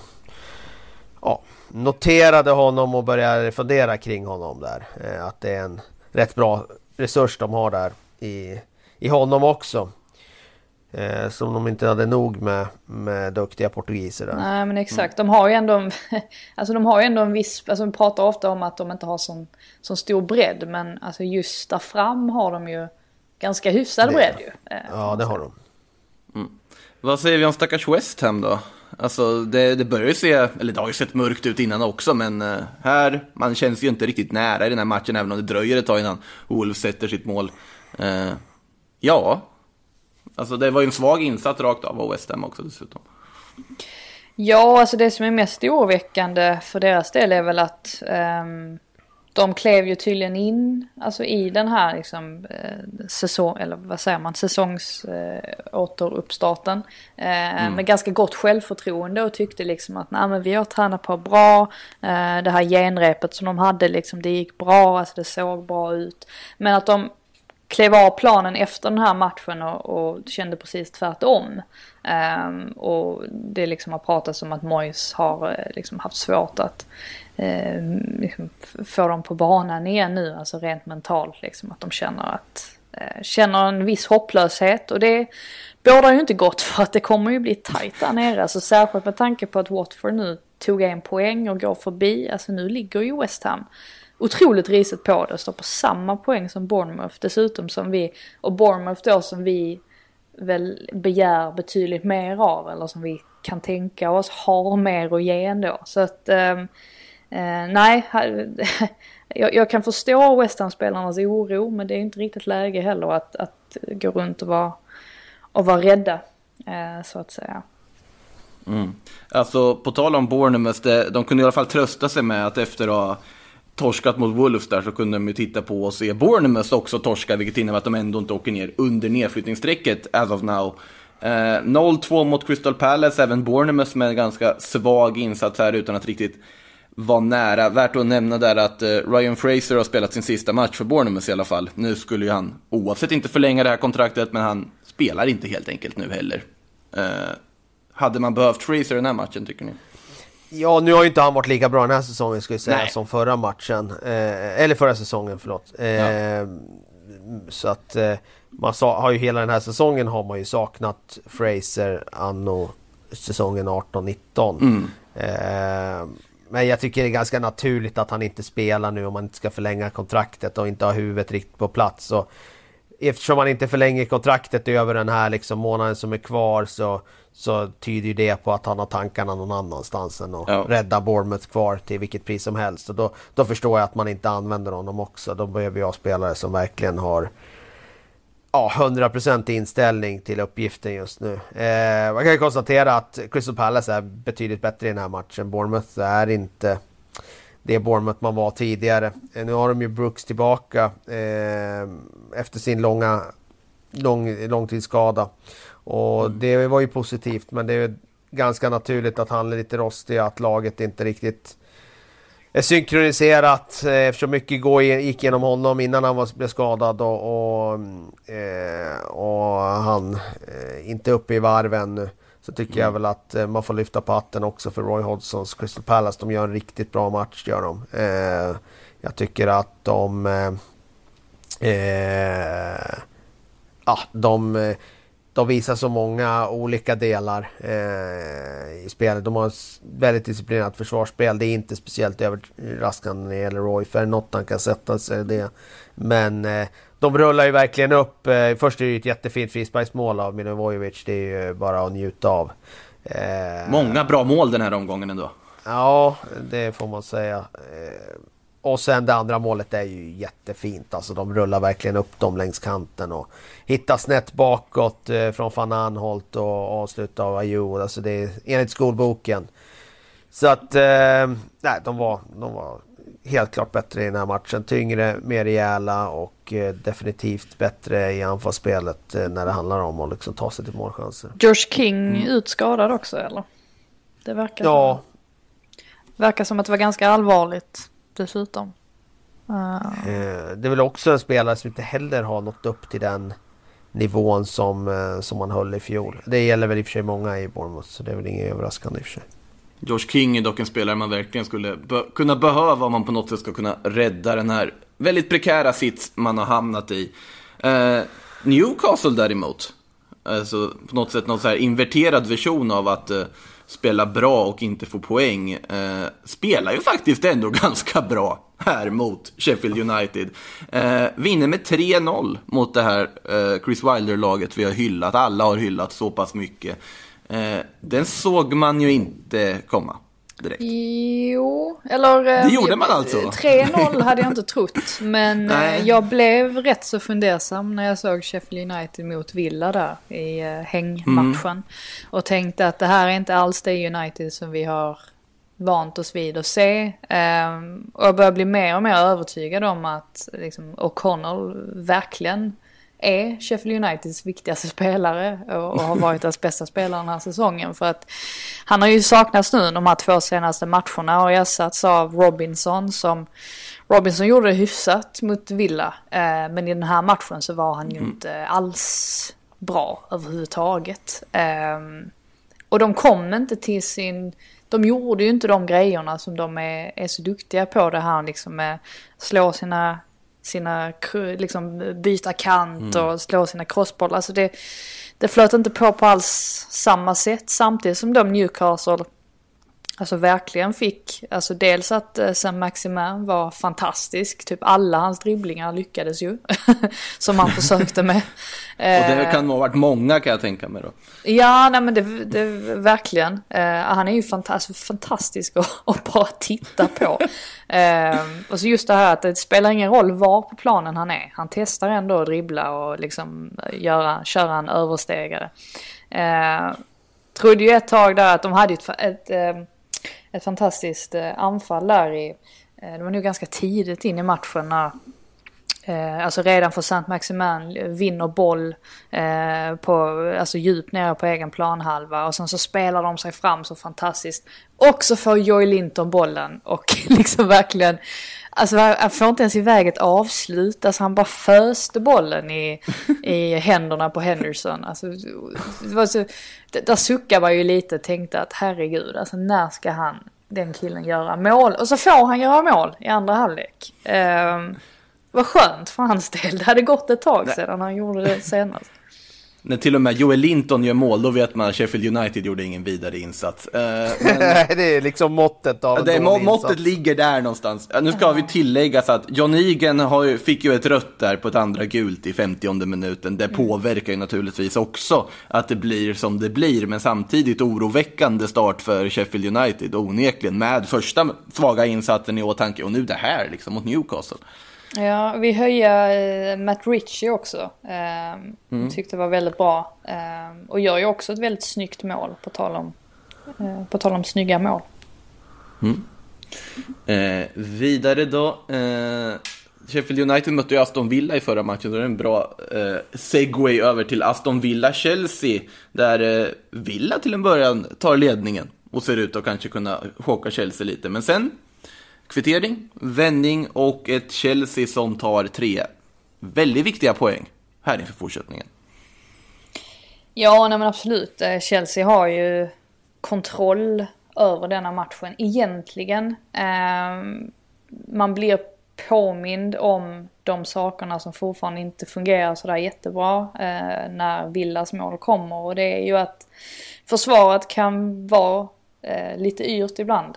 noterade honom och började fundera kring honom där. Att det är en rätt bra resurs de har där i honom också. Som de inte hade nog med duktiga portugiser där. Nej, men exakt. De har ju ändå en viss, alltså de pratar ofta om att de inte har sån stor bredd, men alltså just där fram har de ju ganska hyfsad bredd ju. Ja, det har de. Vad säger vi om stackars West Ham då? Alltså det börjar ju det har ju sett mörkt ut innan också, men här, man känns ju inte riktigt nära i den här matchen, även om det dröjer ett tag innan Wolves sätter sitt mål. Ja, alltså det var ju en svag insats rakt av West Ham också dessutom. Ja, alltså det som är mest oroväckande för deras del är väl att de klev ju tydligen in alltså i den här liksom, säsongsåteruppstarten med ganska gott självförtroende, och tyckte liksom att nej, men vi har tränat på bra, det här genrepet som de hade liksom, det gick bra, alltså det såg bra ut, men att de klev av planen efter den här matchen och kände precis tvärtom. Och det liksom har pratats om att Moyes har liksom haft svårt att liksom få dem på banan igen nu, alltså rent mentalt liksom, att de känner en viss hopplöshet, och det bådar ju inte gott, för att det kommer ju bli tajt där nere, alltså särskilt med tanke på att Watford nu tog 1 poäng och går förbi, alltså nu ligger ju West Ham otroligt risigt på det, står på samma poäng som Bournemouth dessutom, och Bournemouth då som vi väl begär betydligt mer av, eller som vi kan tänka oss har mer att ge ändå, så att nej, jag kan förstå West Ham-spelarnas oro, men det är inte riktigt läge heller att gå runt och vara rädda, så att säga. Alltså på tal om Bournemouth, de kunde i alla fall trösta sig med att efter att ha torskat mot Wolves där, så kunde de ju titta på och se Bournemouth också torska, vilket innebär att de ändå inte åker ner under nedflyttningsstrecket as of now. 0-2 mot Crystal Palace, även Bournemouth med en ganska svag insats här utan att riktigt vara nära. Värt att nämna där att Ryan Fraser har spelat sin sista match för Bournemouth i alla fall. Nu skulle ju han oavsett inte förlänga det här kontraktet, men han spelar inte helt enkelt nu heller. Hade man behövt Fraser i den här matchen, tycker ni? Ja, nu har ju inte han varit lika bra den här säsongen, skulle jag säga, som förra matchen. Eller förra säsongen, förlåt. Så att har ju hela den här säsongen har man ju saknat Fraser anno säsongen 18-19. Men jag tycker det är ganska naturligt att han inte spelar nu om man inte ska förlänga kontraktet och inte ha huvudet riktigt på plats. Och eftersom man inte förlänger kontraktet över den här liksom månaden som är kvar, så tyder ju det på att han har tankarna någon annanstans än att rädda Bournemouth kvar till vilket pris som helst. Och då förstår jag att man inte använder honom också. Då behöver jag spelare som verkligen har 100% inställning till uppgiften just nu. Man kan ju konstatera att Crystal Palace är betydligt bättre i den här matchen. Bournemouth är inte det Bournemouth man var tidigare. Nu har de ju Brooks tillbaka efter sin långtidsskada. Och det var ju positivt, men det är ganska naturligt att han är lite rostig, att laget inte riktigt är synkroniserat, eftersom mycket gick genom honom innan han blev skadad och han inte uppe i varven nu. Så tycker jag väl att man får lyfta på hatten också för Roy Hodgsons Crystal Palace. De gör en riktigt bra match, gör de. Jag tycker att de visar så många olika delar i spelet. De har väldigt disciplinerat försvarsspel. Det är inte speciellt överraskande när det gäller Roy, för något han kan sätta sig det. Men de rullar ju verkligen upp. Först är det ju ett jättefint frisparksmål av Milivojevic. Det är ju bara att njuta av. Många bra mål den här omgången ändå. Ja, det får man säga. Och sen det andra målet är ju jättefint. Alltså de rullar verkligen upp dem längs kanten och hittar snett bakåt från Van Aanholt och avslutar av Ayew. Alltså det är enligt skolboken. Så att de var helt klart bättre i den här matchen. Tyngre, mer rejäla och definitivt bättre i anfallsspelet när det handlar om att liksom ta sig till målchanser. Josh King utskadad också, eller? Det verkar som att det var ganska allvarligt dessutom. Det är väl också en spelare som inte heller har nått upp till den nivån som man höll i fjol. Det gäller väl i och för sig många i Bournemouth, så det är väl inget överraskande i och för sig. Josh King är dock en spelare man verkligen skulle kunna behöva om man på något sätt ska kunna rädda den här väldigt prekära sits man har hamnat i. Newcastle däremot, alltså på något sätt någon så här inverterad version av att spela bra och inte få poäng, spelar ju faktiskt ändå ganska bra här mot Sheffield United. Vinner med 3-0 mot det här Chris Wilder-laget vi har hyllat. Alla har hyllat så pass mycket. Den såg man ju inte komma direkt. Jo, eller... Det gjorde man alltså. 3-0 hade jag inte trott, men jag blev rätt så fundersam när jag såg Sheffield United mot Villa där i hängmatchen. Och tänkte att det här är inte alls det United som vi har vant oss vid att se. Och jag börjar bli mer och mer övertygad om att liksom, O'Connell verkligen är Sheffield Uniteds viktigaste spelare och har varit deras bästa spelare den här säsongen. För att han har ju saknats nu de här 2 senaste matcherna och ersatts av Robinson gjorde det hyfsat mot Villa. Men i den här matchen så var han ju inte alls bra överhuvudtaget. Och de kom inte till de gjorde ju inte de grejerna som de är så duktiga på, det här liksom med slå sina liksom byta kant och slå sina crossbollar. Alltså det flöt inte på alls samma sätt, samtidigt som de Newcastle alltså verkligen fick, alltså dels att Saint-Maximin var fantastisk, typ alla hans dribblingar lyckades ju som han försökte med. Och det kan ha varit många, kan jag tänka mig då. Ja, nej men det verkligen. Han är ju fantastisk att bara titta på. Och så just det här att det spelar ingen roll var på planen han är. Han testar ändå att dribbla och liksom köra en överstegare. Trodde ju ett tag där att de hade ett fantastiskt anfall där det var nog ganska tidigt in i matchen när alltså redan för Saint-Maximin vinner boll alltså djupt nere på egen planhalva och sen så spelar de sig fram så fantastiskt. Och så får Joey Linton bollen och liksom verkligen, alltså han får inte ens iväg ett avslut, alltså han bara föste bollen i händerna på Henderson. Alltså, det var så, där suckade man ju lite och tänkte att herregud, alltså när ska den killen göra mål? Och så får han göra mål i andra halvlek. Vad skönt för hans del. Det hade gått ett tag sedan han gjorde det senast. När till och med Joel Linton gör mål, då vet man att Sheffield United gjorde ingen vidare insats. Men det är liksom måttet av måttet ligger där någonstans. Nu ska vi tillägga så att John Egan fick ju ett rött där på ett andra gult i 50:e minuten. Det påverkar ju naturligtvis också att det blir som det blir. Men samtidigt oroväckande start för Sheffield United. Onekligen med första svaga insatsen i åtanke. Och nu det här liksom mot Newcastle. Ja, vi höjer Matt Ritchie också. Tyckte det var väldigt bra. Och gör ju också ett väldigt snyggt mål på tal om snygga mål. Vidare då. Sheffield United mötte ju Aston Villa i förra matchen. Det är en bra segway över till Aston Villa-Chelsea. Där Villa till en början tar ledningen och ser ut att kanske kunna chocka Chelsea lite. Men sen kvittering, vändning och ett Chelsea som tar 3 väldigt viktiga poäng här inför fortsättningen. Ja, nej men absolut. Chelsea har ju kontroll över denna matchen egentligen. Man blir påmind om de sakerna som fortfarande inte fungerar så där jättebra när Villas mål kommer. Och det är ju att försvaret kan vara lite yrt ibland.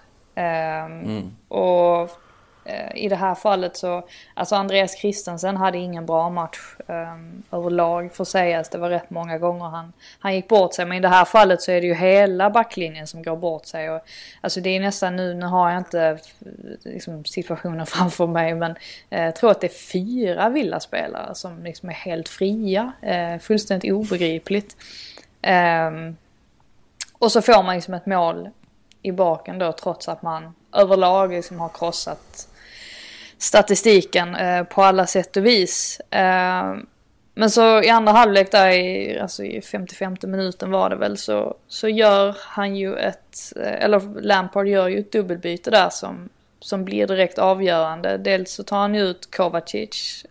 Och i det här fallet så, alltså Andreas Christensen hade ingen bra match överlag får sägas. Det var rätt många gånger han gick bort sig, men i det här fallet så är det ju hela backlinjen som går bort sig. Och, alltså det är nästan nu har jag inte liksom situationen framför mig, men jag tror att det är 4 Villa-spelare som liksom är helt fria, fullständigt obegripligt. Och så får man liksom ett mål i baken då, trots att man överlag liksom har krossat statistiken på alla sätt och vis. Men så i andra halvlek där i 55:e minuten var det väl, så gör han ju eller Lampard gör ju ett dubbelbyte där som blir direkt avgörande. Dels så tar han ut Kovacic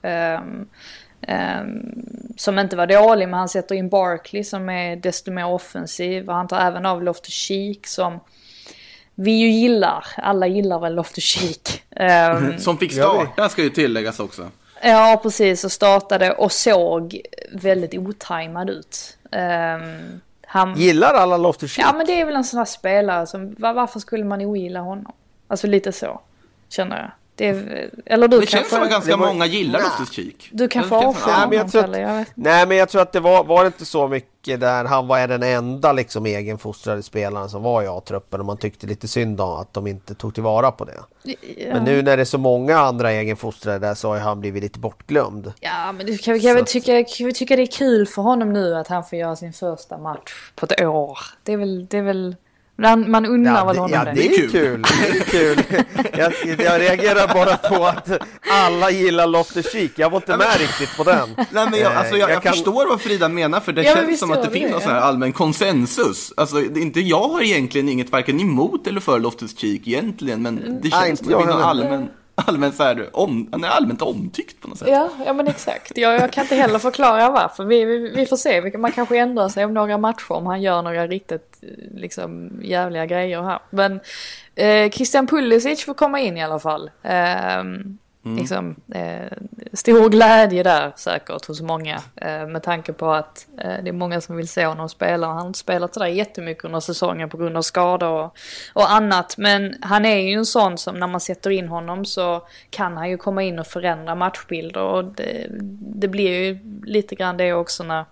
som inte var dålig, men han sätter in Barkley som är desto mer offensiv, och han tar även av Loftus-Cheek som vi ju gillar. Alla gillar väl Loftus-Cheek. Som fick starta, ska ju tilläggas också. Ja, precis. Och startade och såg väldigt otajmad ut. Gillar alla Loftus-Cheek? Ja, men det är väl en sån här spelare som, varför skulle man ogilla honom? Alltså lite så, känner jag. Det känns som att ganska många gillar Loftus-Cheek. Du kan få avskyra. Nej, men jag tror att det var inte så mycket där han var den enda liksom egenfostrade spelaren som var i A-truppen, och man tyckte lite synd om att de inte tog tillvara på det. Ja. Men nu när det är så många andra egenfostrade där, så har han blivit lite bortglömd. Ja, men kan vi tycka det är kul för honom nu att han får göra sin första match på ett år. Det är väl man undrar väl honom det. Ja, det är kul. Det är kul. Jag reagerar bara på att alla gillar Loftus-Cheek. Jag var inte med riktigt på den. Nej, men jag förstår vad Frida menar, för det känns som att det finns någon sån här allmän konsensus. Alltså, jag har egentligen inget varken emot eller för Loftus-Cheek egentligen, men det känns som att det finns någon allmänt så här, han är allmänt omtyckt på något sätt. Ja, men exakt. Jag kan inte heller förklara varför. Vi får se. Man kanske ändrar sig om några matcher om han gör några riktigt liksom jävliga grejer här. Men Christian Pulisic får komma in i alla fall. Liksom, stor glädje där säkert hos många, med tanke på att det är många som vill se honom spela. Han har spelat sådär jättemycket under säsongen på grund av skador och annat, men han är ju en sån som när man sätter in honom så kan han ju komma in och förändra matchbilder, och det blir ju lite grann det också när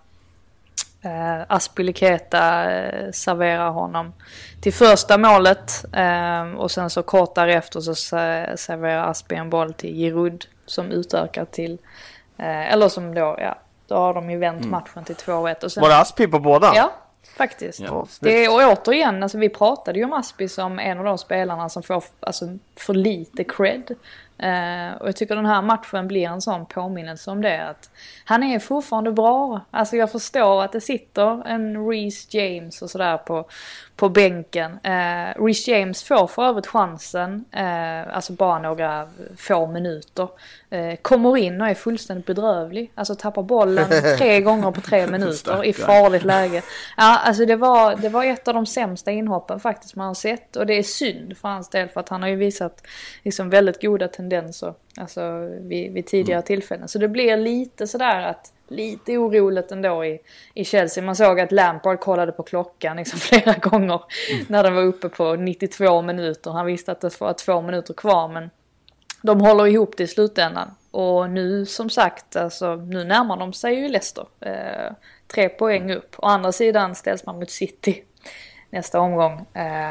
Aspilicueta serverar honom till första målet, och sen så kort därefter så serverar Aspi en boll till Giroud som utökar till eller som då har de ju vänt matchen till 2-1. Och sen, var det Aspi på båda? Ja, faktiskt. Ja. Det är, och återigen, alltså vi pratade ju om Aspi som en av de spelarna som får för lite cred. Och jag tycker den här matchen blir en sån påminnelse om det. Att han är fortfarande bra. Alltså jag förstår att det sitter en Reece James och sådär på bänken. Reece James får för övrigt chansen. Alltså bara några få minuter. Kommer in och är fullständigt bedrövlig. Alltså tappar bollen 3 gånger på 3 minuter i farligt läge. Ja, alltså det var ett av de sämsta inhoppen faktiskt man har sett. Och det är synd för hans del, för att han har ju visat liksom väldigt goda tendenser alltså vid tidigare tillfällen. Så det blir lite sådär att lite oroligt ändå i Chelsea. Man såg att Lampard kollade på klockan liksom flera gånger när den var uppe på 92 minuter. Han visste att det var 2 minuter kvar, men de håller ihop det i slutändan. Och nu som sagt, alltså, nu närmar de sig ju Leicester. 3 poäng upp. Å andra sidan ställs man mot City nästa omgång.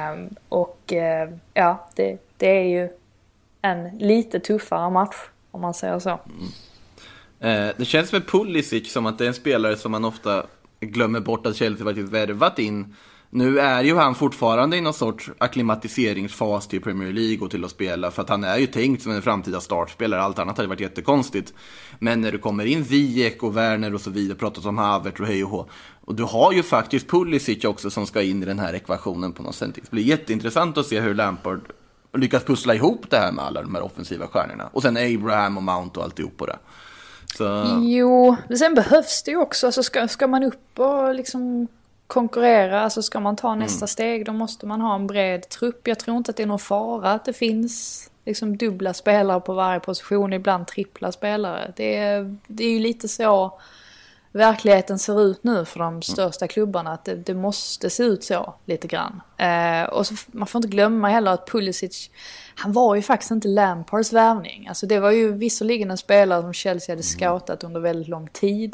Ja, det är ju en lite tuffare match om man säger så. Det känns med Pulisic som att det är en spelare som man ofta glömmer bort att Chelsea faktiskt värvat in. Nu är ju han fortfarande i någon sorts akklimatiseringsfas till Premier League och till att spela, för att han är ju tänkt som en framtida startspelare. Allt annat hade varit jättekonstigt. Men när du kommer in Ziyech och Werner och så vidare, pratat om Havertz och hej och hå, och du har ju faktiskt Pulisic också som ska in i den här ekvationen på något sätt. Det blir jätteintressant att se hur Lampard lyckas pussla ihop det här med alla de här offensiva stjärnorna. Och sen Abraham och Mount och alltihop på det. Så... Jo, sen behövs det ju också. Alltså ska man upp och liksom konkurrera, alltså ska man ta nästa steg, då måste man ha en bred trupp. Jag tror inte att det är någon fara att det finns liksom dubbla spelare på varje position, ibland trippla spelare. Det är ju lite så verkligheten ser ut nu för de största klubbarna, att det måste se ut så lite grann. Och så, man får inte glömma heller att Pulisic, han var ju faktiskt inte Lampards värvning. Alltså det var ju visserligen en spelare som Chelsea hade scoutat under väldigt lång tid.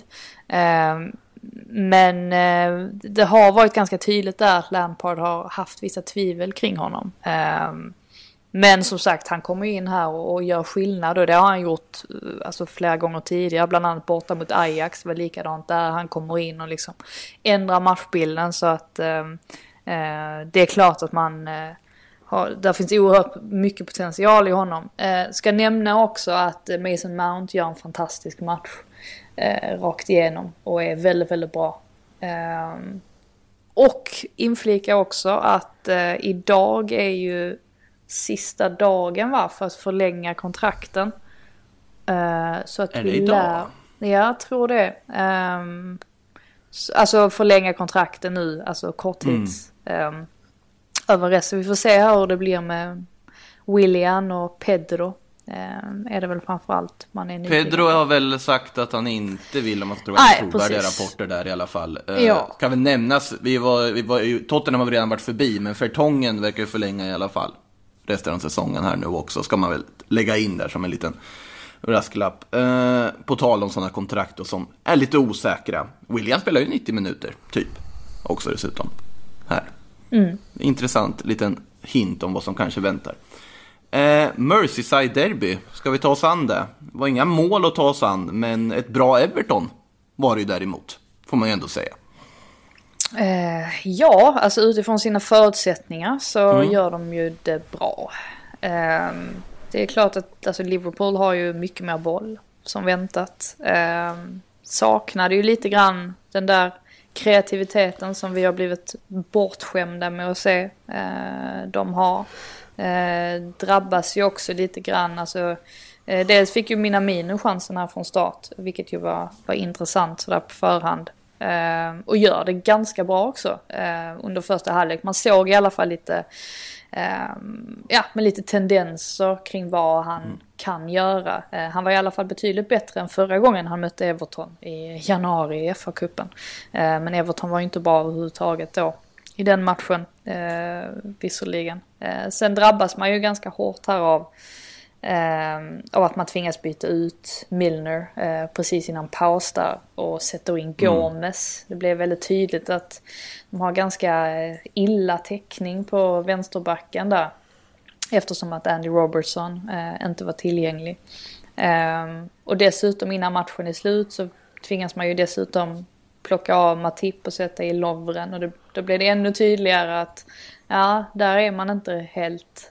Men det har varit ganska tydligt där att Lampard har haft vissa tvivel kring honom. Men som sagt, han kommer in här och gör skillnad, och det har han gjort alltså flera gånger tidigare, bland annat borta mot Ajax var likadant där. Han kommer in och liksom ändrar matchbilden, så att det är klart att där finns oerhört mycket potential i honom. Ska nämna också att Mason Mount gör en fantastisk match rakt igenom och är väldigt, väldigt bra. Och inflika också att idag är ju sista dagen för att förlänga kontrakten. Så att är det idag? Ja, jag tror det. Alltså förlänga kontrakten nu, alltså korttids över resten. Vi får se här hur det blir med Willian och Pedro. Är det väl framförallt man är nyfiken. Pedro har väl sagt att han inte vill, om man ska tro att trovärdiga rapporter där i alla fall. Ja. Kan väl nämnas, Tottenham har redan varit förbi, men Fertongen verkar ju förlänga i alla fall resten av säsongen här nu också. Ska man väl lägga in där som en liten rasklapp. På tal om sådana kontrakt och som är lite osäkra. William spelar ju 90 minuter typ också dessutom här. Intressant liten hint om vad som kanske väntar. Merseyside derby, ska vi ta oss an det? Det var inga mål att ta oss an, men ett bra Everton var det ju däremot, får man ju ändå säga. Ja, alltså utifrån sina förutsättningar så gör de ju det bra. Det är klart att alltså, Liverpool har ju mycket mer boll som väntat. Saknade ju lite grann den där kreativiteten som vi har blivit bortskämda med att se. De har drabbas ju också lite grann. Alltså, dels fick ju Minamino chansen här från start, vilket ju var intressant sådär på förhand. Och gör det ganska bra också under första halvlek. Man såg i alla fall lite med lite tendenser kring vad han kan göra. Han var i alla fall betydligt bättre än förra gången han mötte Everton i januari i FA-cupen. Men Everton var ju inte bra överhuvudtaget då i den matchen, visserligen. Sen drabbas man ju ganska hårt här av att man tvingas byta ut Milner precis innan paus där och sätter in Gomes. Det blev väldigt tydligt att de har ganska illa täckning på vänsterbacken där, eftersom att Andy Robertson inte var tillgänglig. Och dessutom innan matchen är slut så tvingas man ju dessutom plocka av Matip och sätta i Lovren. Och då blir det ännu tydligare att där är man inte helt...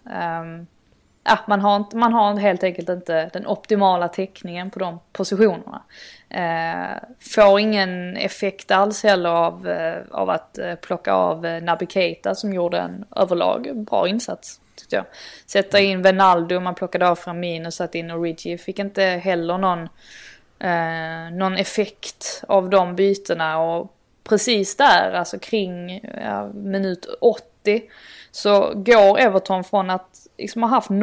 man har helt enkelt inte den optimala täckningen på de positionerna. Får ingen effekt alls heller av att plocka av Naby Keita som gjorde en överlag bra insats, tyckte jag. Sätta in Wijnaldum, man plockade av Firmino och satt in Origi. Fick inte heller någon effekt av de bytena, och precis där, alltså kring minut 80, så går Everton från att liksom ha haft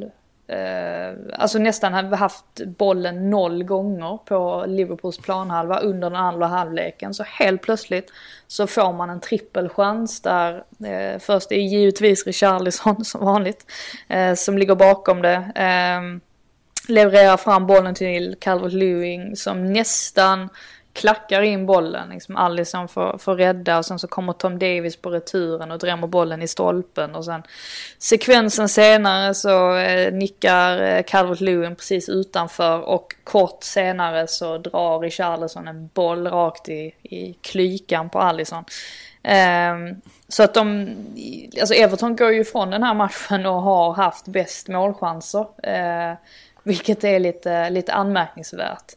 nästan har haft bollen 0 gånger på Liverpools planhalva under den andra halvleken, så helt plötsligt så får man en trippelchans där först är givetvis Richarlison som vanligt som ligger bakom det, levererar fram bollen till Calvert-Lewin som nästan klackar in bollen, liksom Alisson får rädda, och sen så kommer Tom Davies på returen och drämmer bollen i stolpen, och sen sekvensen senare så nickar Calvert-Lewin precis utanför, och kort senare så drar Richarlison en boll rakt i klykan på Alisson. Så att Everton går ju från den här matchen och har haft bäst målchanser, vilket är lite anmärkningsvärt.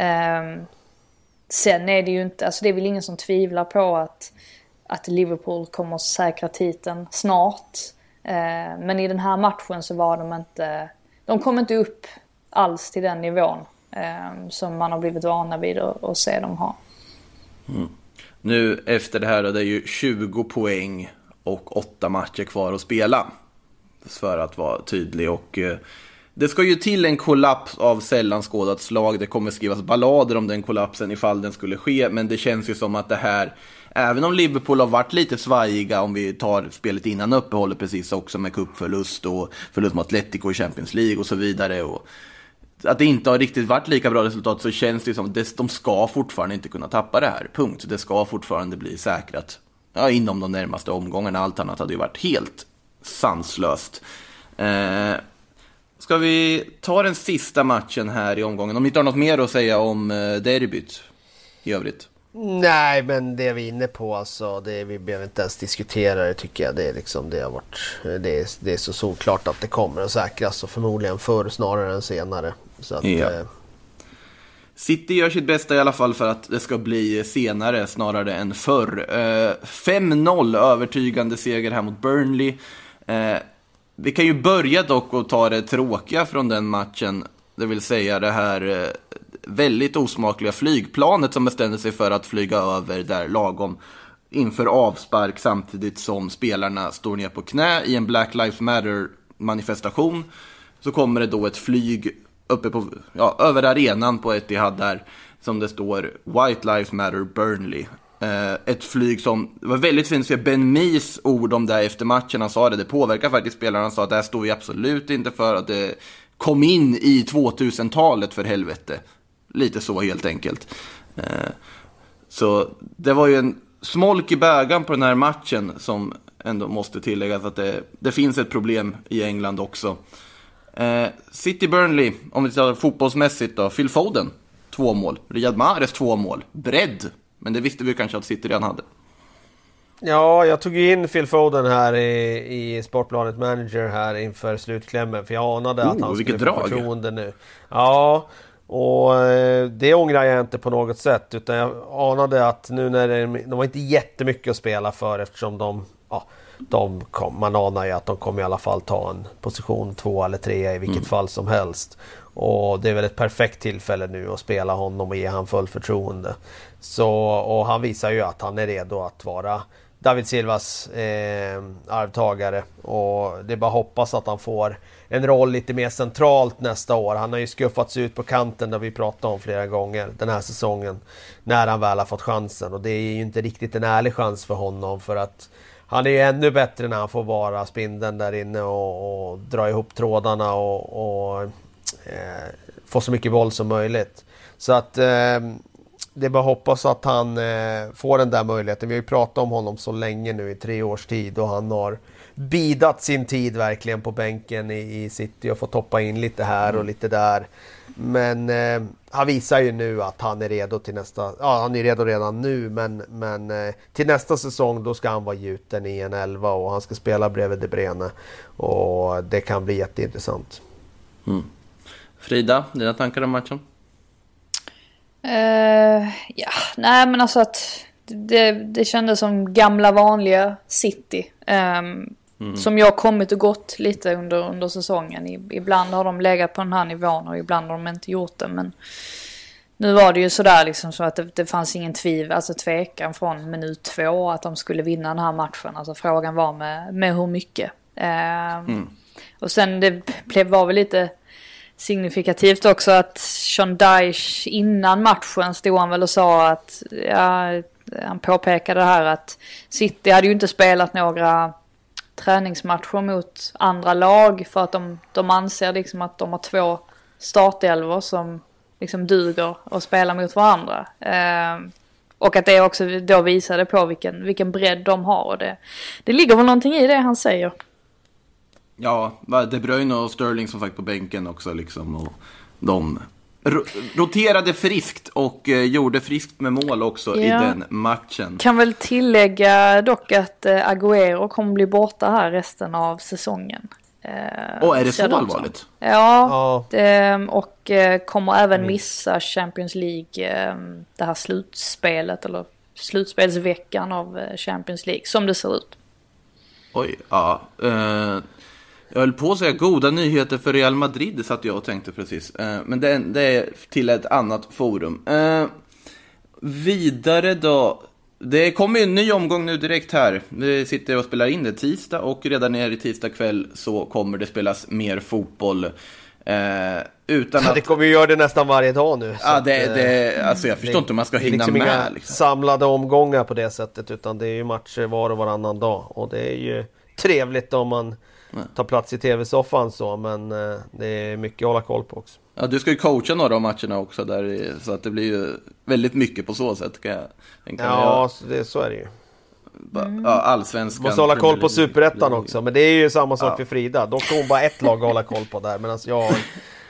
Sen är det ju inte, det är väl ingen som tvivlar på att Liverpool kommer säkra titeln snart. Men i den här matchen så var de kom inte upp alls till den nivån som man har blivit vana vid att se dem ha. Nu efter det här då, det är ju 20 poäng och 8 matcher kvar att spela, för att vara tydlig, och det ska ju till en kollaps av sällan skådat slag. Det kommer skrivas ballader om den kollapsen ifall den skulle ske. Men det känns ju som att det här, även om Liverpool har varit lite svajiga, om vi tar spelet innan uppehållet precis också med cupförlust och förlust mot Atletico i Champions League och så vidare, och att det inte har riktigt varit lika bra resultat, så känns det som att de ska fortfarande inte kunna tappa det här. Punkt. Det ska fortfarande bli säkrat inom de närmaste omgångarna. Allt annat hade ju varit helt sanslöst. Ska vi ta den sista matchen här i omgången? Om ni inte har något mer att säga om derbyt i övrigt? Nej, men det vi är inne på, alltså, vi behöver inte ens diskutera det, tycker jag. Det är liksom, det är så solklart att det kommer att säkras, och förmodligen förr snarare än senare. Så att, City gör sitt bästa i alla fall för att det ska bli senare snarare än förr. 5-0 övertygande seger här mot Burnley. Vi kan ju börja dock och ta det tråkiga från den matchen. Det vill säga det här väldigt osmakliga flygplanet som bestämde sig för att flyga över där lagom inför avspark, samtidigt som spelarna står ner på knä i en Black Lives Matter manifestation. Så kommer det då ett flyg uppe på, över arenan på Etihad där, som det står White Lives Matter Burnley. Ett flyg som, det var väldigt fint att se Ben Mees ord om det efter matchen. Han sa det påverkar faktiskt spelarna. Han sa att det här står vi absolut inte för, att det kom in i 2000-talet för helvete. Lite så helt enkelt. Så det var ju en smolk i bägaren på den här matchen, som ändå måste tilläggas att det finns ett problem i England också. City Burnley, om vi tar fotbollsmässigt då. Phil Foden, 2 mål. Riyad Mahrez, 2 mål. Bredd. Men det visste vi kanske att City redan hade. Ja, jag tog in Phil Foden här i Sportbladet Manager här inför slutklämmen, för jag anade att han skulle få förtroende nu. Ja, och det ångrar jag inte på något sätt, utan jag anade att nu när de var inte jättemycket att spela för, eftersom man anar ju att de kommer i alla fall ta en position 2 eller 3 i vilket fall som helst. Och det är väl ett perfekt tillfälle nu att spela honom och ge han full förtroende. Och han visar ju att han är redo att vara David Silvas arvtagare. Och det är bara hoppas att han får en roll lite mer centralt nästa år. Han har ju skuffats ut på kanten, där vi pratade om flera gånger den här säsongen, när han väl har fått chansen. Och det är ju inte riktigt en ärlig chans för honom, för att han är ju ännu bättre när han får vara spindeln där inne och dra ihop trådarna och få så mycket boll som möjligt. Så att det är bara hoppas att han får den där möjligheten. Vi har ju pratat om honom så länge nu, i 3 års tid, och han har bidat sin tid verkligen på bänken i City och fått hoppa in lite här och lite där. Men han visar ju nu att han är redo till nästa... Ja, han är redo redan nu, men till nästa säsong då ska han vara gjuten i en 11 och han ska spela bredvid De Bruyne. Och det kan bli jätteintressant. Frida, dina tankar om matchen? Ja, nej men alltså att det kändes som gamla vanliga City. Som jag kommit och gått lite under säsongen. Ibland har de legat på den här nivån och ibland har de inte gjort det. Men nu var det ju sådär liksom så att det fanns ingen tvekan från minut 2 att de skulle vinna den här matchen. Alltså frågan var med hur mycket. Och sen det var väl lite signifikativt också att Sean Dyche innan matchen stod han väl och sa att han påpekade det här att City hade ju inte spelat några träningsmatcher mot andra lag för att de anser liksom att de har 2 startelvor som liksom duger att spela mot varandra. Och att det också då visade på vilken bredd de har. Och det ligger väl någonting i det han säger. Ja, De Bruyne och Sterling som sagt på bänken också liksom, och de roterade friskt och gjorde friskt med mål också i den matchen. Kan väl tillägga dock att Agüero kommer bli borta här resten av säsongen. Och är det så allvarligt? Ja. Och kommer även missa Champions League, det här slutspelet eller slutspelsveckan av Champions League som det ser ut. Oj, ja. Jag höll på att säga goda nyheter för Real Madrid, satt jag och tänkte precis. Men det är till ett annat forum. Vidare då. Det kommer ju en ny omgång nu direkt här. Vi sitter och spelar in det tisdag och redan ner i tisdag kväll så kommer det spelas mer fotboll. Utan att... Det kommer ju göra det nästan varje dag nu. Ja, alltså jag förstår inte hur man ska hinna liksom med. Inga liksom. Samlade omgångar på det sättet, utan det är ju matcher var och varannan dag. Och det är ju trevligt om man tar plats i tv-soffan så, men det är mycket att hålla koll på också. Ja, du ska ju coacha några av matcherna också där, så att det blir ju väldigt mycket på så sätt kan jag tänka mig. Ja, så är det ju. Ja, allsvenskan. Måste hålla koll på Superettan också, men det är ju samma sak för Frida. Då får hon bara ett lag att hålla koll på där, medan jag har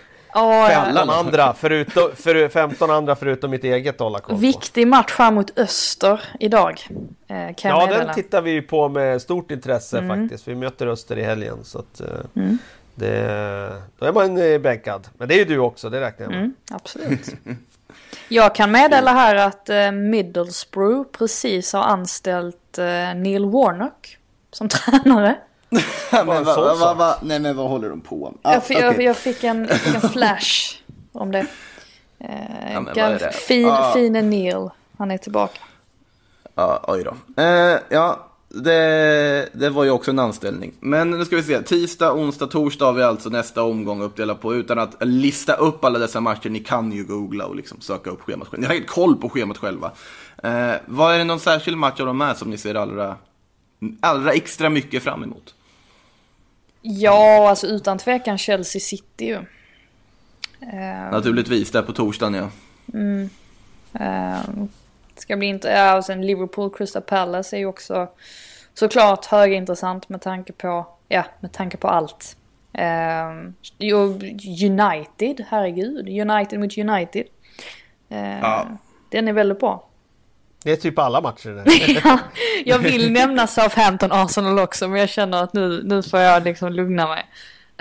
15 andra förutom mitt eget att hålla koll på. Viktig match fram mot Öster idag. Den tittar vi på med stort intresse faktiskt. Vi möter Öster i helgen, så att då är man bänkad. Men det är ju du också, det räknar jag med. Absolut. Jag kan meddela här att Middlesbrough precis har anställt Neil Warnock som tränare. Nej men vad håller de på med? Jag fick en flash om det. Fine Neil, han är tillbaka. Ja, oj då. Det var ju också en anställning. Men nu ska vi se, tisdag, onsdag, torsdag har vi alltså nästa omgång uppdelat på. Utan att lista upp alla dessa matcher, ni kan ju googla och liksom söka upp schemat själva. Ni har helt koll på schemat själva. Vad är det någon särskild match av de här som ni ser allra extra mycket fram emot? Ja, alltså utan tvekan Chelsea City ju. Naturligtvis, där på torsdagen, ja. Ska bli inte, och sen Liverpool Crystal Palace är ju också såklart högintressant med tanke på allt. United, herregud. United mot United. Den är väldigt bra. Det är typ alla matcher där. Ja, jag vill nämna Southampton Arsenal också, men jag känner att nu får jag liksom lugna mig.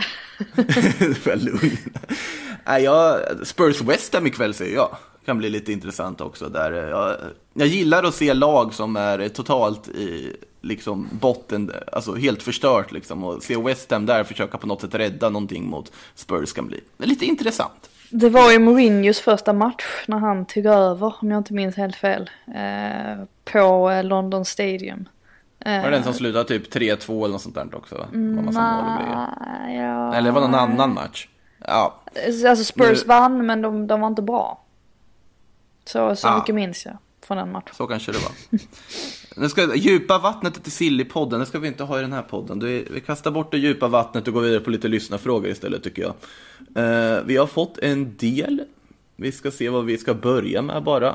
Spurs West Ham ikväll säger jag. Kan bli lite intressant också där. Jag gillar att se lag som är totalt i liksom botten, alltså helt förstört liksom, och se West Ham där försöka på något sätt rädda någonting mot Spurs kan bli lite intressant. Det var ju Mourinhos första match när han tog över, om jag inte minns helt fel, på London Stadium. Var det den som slutade typ 3-2 eller något sånt där också? Ja. Eller var det någon annan match? Ja. Alltså Spurs vann, men de var inte bra. Så mycket minns jag från den matchen. Så kanske det var. Nu ska djupa vattnet till Sillypodden. Det ska vi inte ha i den här podden. Vi kastar bort det djupa vattnet och går vidare på lite lyssnarfrågor istället, tycker jag. Vi har fått en del. Vi ska se vad vi ska börja med bara.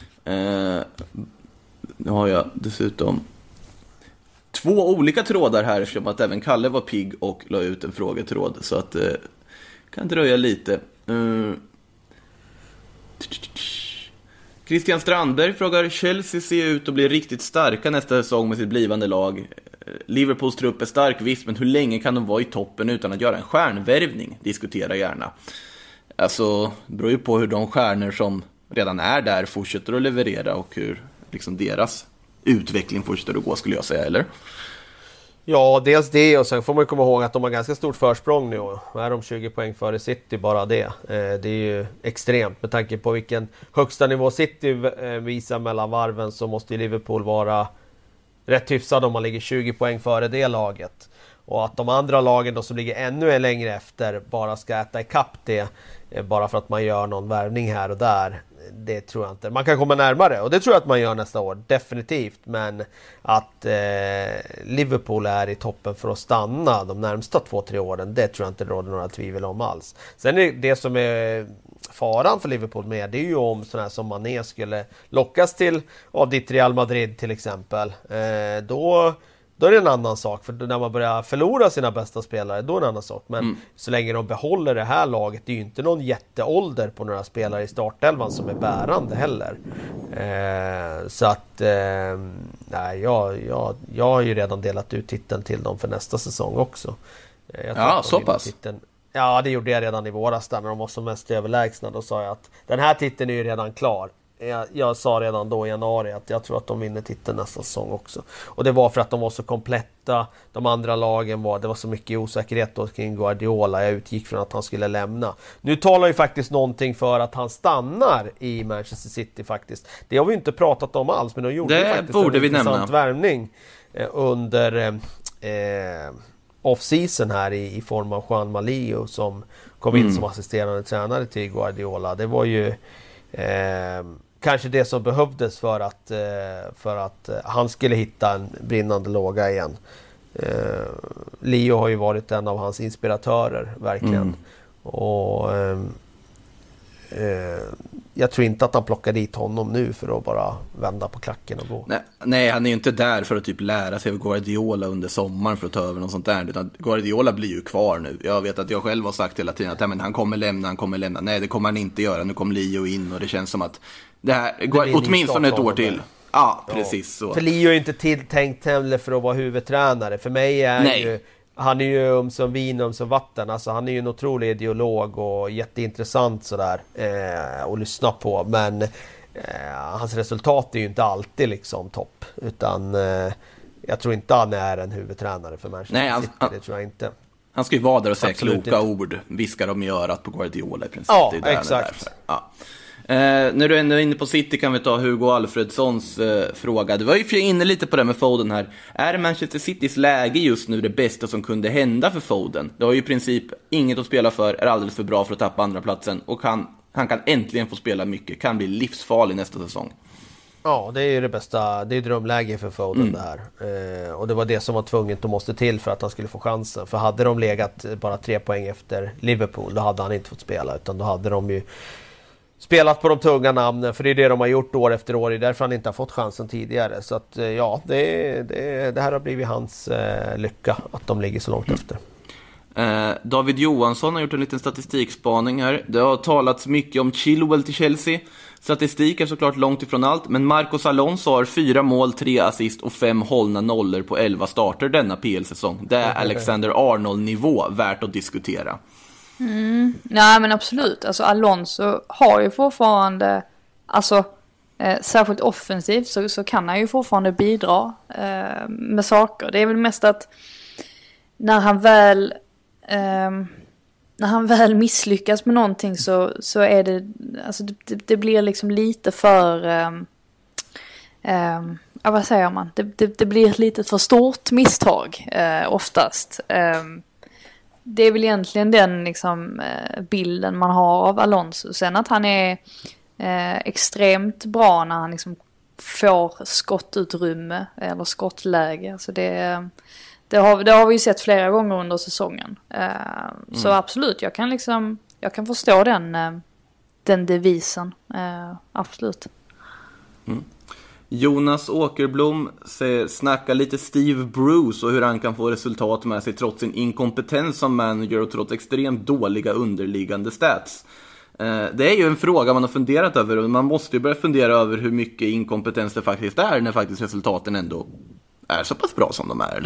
Nu har jag dessutom 2 olika trådar här, eftersom att även Kalle var pigg och la ut en frågetråd. Så att kan dröja lite. Christian Strandberg frågar: Chelsea ser ut att bli riktigt starka nästa säsong med sitt blivande lag. Liverpools trupp är stark visst, men hur länge kan de vara i toppen utan att göra en stjärnvärvning? Diskutera gärna. Alltså, det beror ju på hur de stjärnor som redan är där fortsätter att leverera och hur liksom deras utveckling fortsätter att gå, skulle jag säga, eller? Ja, dels det, och sen får man komma ihåg att de har ganska stort försprång nu. Är de 20 poäng före City, bara det. Det är ju extremt med tanke på vilken högsta nivå City visar mellan varven, så måste ju Liverpool vara rätt hyfsad om man ligger 20 poäng före det laget. Och att de andra lagen då som ligger ännu längre efter bara ska äta ikapp det bara för att man gör någon värvning här och där, det tror jag inte. Man kan komma närmare, och det tror jag att man gör nästa år, definitivt. Men att Liverpool är i toppen för att stanna de närmsta 2-3 åren, det tror jag inte råder några tvivel om alls. Sen är det som är faran för Liverpool med, det är ju om sådana här som Mané skulle lockas till av ditt Real Madrid till exempel. Då är det en annan sak, för när man börjar förlora sina bästa spelare, då är det en annan sak. Men så länge de behåller det här laget, det är ju inte någon jätteålder på några spelare i startelvan som är bärande heller. Så att nej, jag har ju redan delat ut titeln till dem för nästa säsong också. Så pass? Ja, det gjorde jag redan i våras där när de var som mest överlägsna. Då sa jag att den här titeln är ju redan klar. Jag sa redan då i januari att jag tror att de vinner titeln nästa säsong också. Och det var för att de var så kompletta. De andra lagen det var så mycket osäkerhet då kring Guardiola. Jag utgick från att han skulle lämna. Nu talar ju faktiskt någonting för att han stannar i Manchester City faktiskt. Det har vi inte pratat om alls, men de gjorde det faktiskt borde en intressant nämna. värvning under off-season här i form av Juan Malillo som kom in som assisterande tränare till Guardiola. Det var ju kanske det som behövdes för att han skulle hitta en brinnande låga igen. Leo har ju varit en av hans inspiratörer verkligen. Och jag tror inte att han plockar dit honom nu för att bara vända på klacken och gå. Nej, han är ju inte där för att typ lära sig av Guardiola under sommaren för att ta över något sånt där, utan Guardiola blir ju kvar nu. Jag vet att jag själv har sagt hela tiden att men han kommer lämna. Nej, det kommer han inte göra. Nu kommer Leo in och det känns som att det här går åtminstone ett år till. Ja, precis så. För Leo är ju inte tilltänkt heller för att vara huvudtränare. För mig är han är ju som vin som vatten. Alltså han är ju en otrolig ideolog och jätteintressant sådär att lyssna på. Men hans resultat är ju inte alltid liksom topp. Utan jag tror inte han är en huvudtränare för Manchester City. Det tror jag inte. Han ska ju vara där och säga kloka ord. Viskar de i örat på Guardiola i princip. Ja, det är exakt. När du ändå är inne på City kan vi ta Hugo Alfredssons fråga. Du var ju inne lite på det med Foden här. Är Manchester Citys läge just nu det bästa som kunde hända för Foden? Det har ju i princip inget att spela för, är alldeles för bra för att tappa andra platsen och han kan äntligen få spela mycket, kan bli livsfarlig nästa säsong. Ja, det är ju det bästa, det är drömläge för Foden det här. Och det var det som var tvunget och måste till för att han skulle få chansen. För hade de legat bara 3 poäng efter Liverpool, då hade han inte fått spela, utan då hade de ju spelat på de tunga namnen, för det är det de har gjort år efter år. Det är därför han inte har fått chansen tidigare. Så att ja, det här har blivit hans lycka, att de ligger så långt efter. David Johansson har gjort en liten statistikspaning här. Det har talats mycket om Chilwell till Chelsea. Statistik är såklart långt ifrån allt, men Marcos Alonso har 4 mål, 3 assist och 5 hållna nollor på 11 starter denna PL-säsong. Det är Alexander Arnold-nivå, värt att diskutera. Nej, men absolut. Alltså Alonso har ju fortfarande, alltså särskilt offensivt så kan han ju fortfarande bidra med saker. Det är väl mest att när han väl misslyckas med någonting så är det, alltså det blir liksom lite för vad säger man? Det blir lite för stort misstag oftast. Det är väl egentligen den liksom, bilden man har av Alonso. Sen att han är extremt bra när han liksom får skottutrymme eller skottläge. Så det har vi ju sett flera gånger under säsongen. Så absolut, jag kan förstå den devisen. Absolut. Jonas Åkerblom snackar lite Steve Bruce och hur han kan få resultat med sig trots sin inkompetens som manager och trots extremt dåliga underliggande stats. Det är ju en fråga man har funderat över, och man måste ju börja fundera över hur mycket inkompetens det faktiskt är när faktiskt resultaten ändå är så pass bra som de är, eller?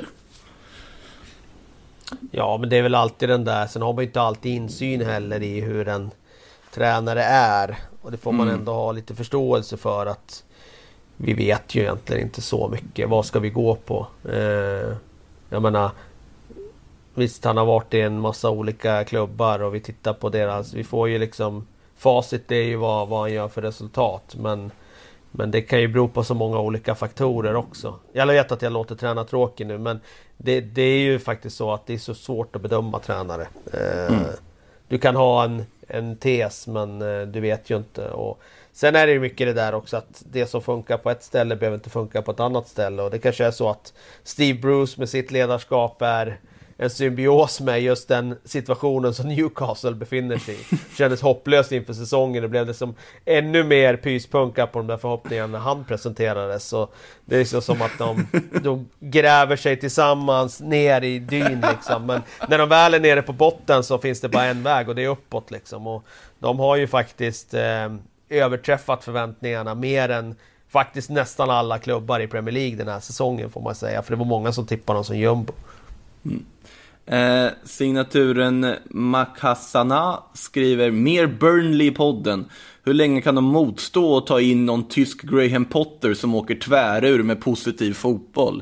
Ja, men det är väl alltid den där. Sen har man ju inte alltid insyn heller i hur en tränare är. Och det får man ändå ha lite förståelse för, att vi vet ju egentligen inte så mycket. Vad ska vi gå på? Jag menar, visst, han har varit i en massa olika klubbar och vi tittar på deras. Vi får ju liksom, facit är ju vad han gör för resultat. Men det kan ju bero på så många olika faktorer också. Jag vet att jag låter träna tråkig nu, men det är ju faktiskt så att det är så svårt att bedöma tränare. Du kan ha en tes, men du vet ju inte. Och sen är det ju mycket det där också, att det som funkar på ett ställe behöver inte funka på ett annat ställe. Och det kanske är så att Steve Bruce med sitt ledarskap är en symbios med just den situationen som Newcastle befinner sig i. Kändes hopplöst inför säsongen. Det blev det som ännu mer pyspunka på de där förhoppningarna när han presenterades. Så det är liksom som att de gräver sig tillsammans ner i dyn liksom. Men när de väl är nere på botten så finns det bara en väg, och det är uppåt liksom. Och de har ju faktiskt överträffat förväntningarna mer än faktiskt nästan alla klubbar i Premier League den här säsongen, får man säga. För det var många som tippade dem som jumbo. Signaturen Makassana skriver: mer Burnley i podden. Hur länge kan de motstå och ta in någon tysk Graham Potter som åker tvärur med positiv fotboll?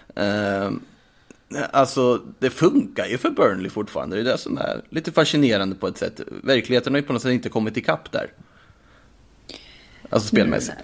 Alltså, det funkar ju för Burnley fortfarande. Det är det som är lite fascinerande på ett sätt. Verkligheten har ju på något sätt inte kommit ikapp där. Alltså spelmässigt.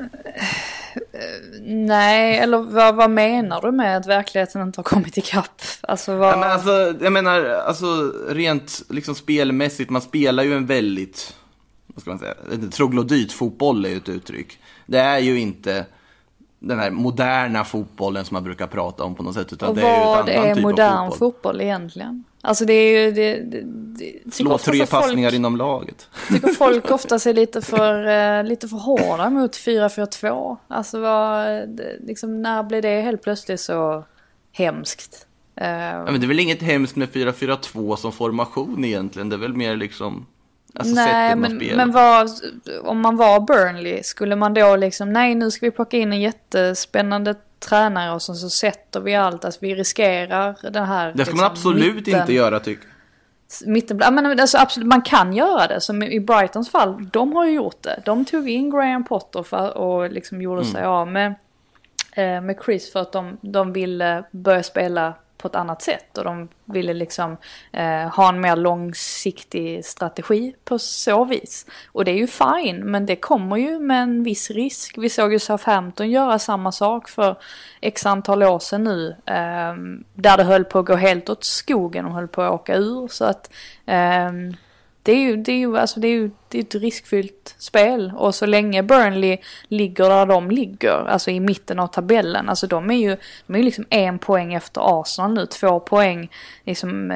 Nej, eller vad menar du med att verkligheten inte har kommit ikapp? Alltså, jag menar, alltså rent liksom spelmässigt, man spelar ju en väldigt, vad ska man säga, troglodyt fotboll är ju ett uttryck. Det är ju inte den här moderna fotbollen som man brukar prata om på något sätt, utan och det är ju ett vad annan är typ modern av fotboll egentligen? Alltså det är ju slå 3 passningar inom laget. Tycker folk ofta är lite för hårda mot 4-4-2. Alltså liksom, när blir det helt plötsligt så hemskt? Ja, men det är väl inget hemskt med 4-4-2 som formation egentligen. Det är väl mer liksom, alltså, nej, men om man var Burnley, skulle man då liksom, nej, nu ska vi plocka in en jättespännande tränare och så sätter vi allt, alltså vi riskerar den här. Det ska man absolut inte göra, tycker jag. Men alltså, absolut, man kan göra det. Som i Brightons fall, de har ju gjort det. De tog in Graham Potter och liksom gjorde sig av med Chris, för att de ville börja spela på ett annat sätt, och de ville liksom ha en mer långsiktig strategi på så vis. Och det är ju fine, men det kommer ju med en viss risk. Vi såg ju Southampton göra samma sak för x antal år sedan nu, där det höll på att gå helt åt skogen och höll på att åka ur. Så att det är ju ett riskfyllt spel, och så länge Burnley ligger där de ligger, alltså i mitten av tabellen, alltså de är ju liksom 1 poäng efter Arsenal nu, 2 poäng liksom,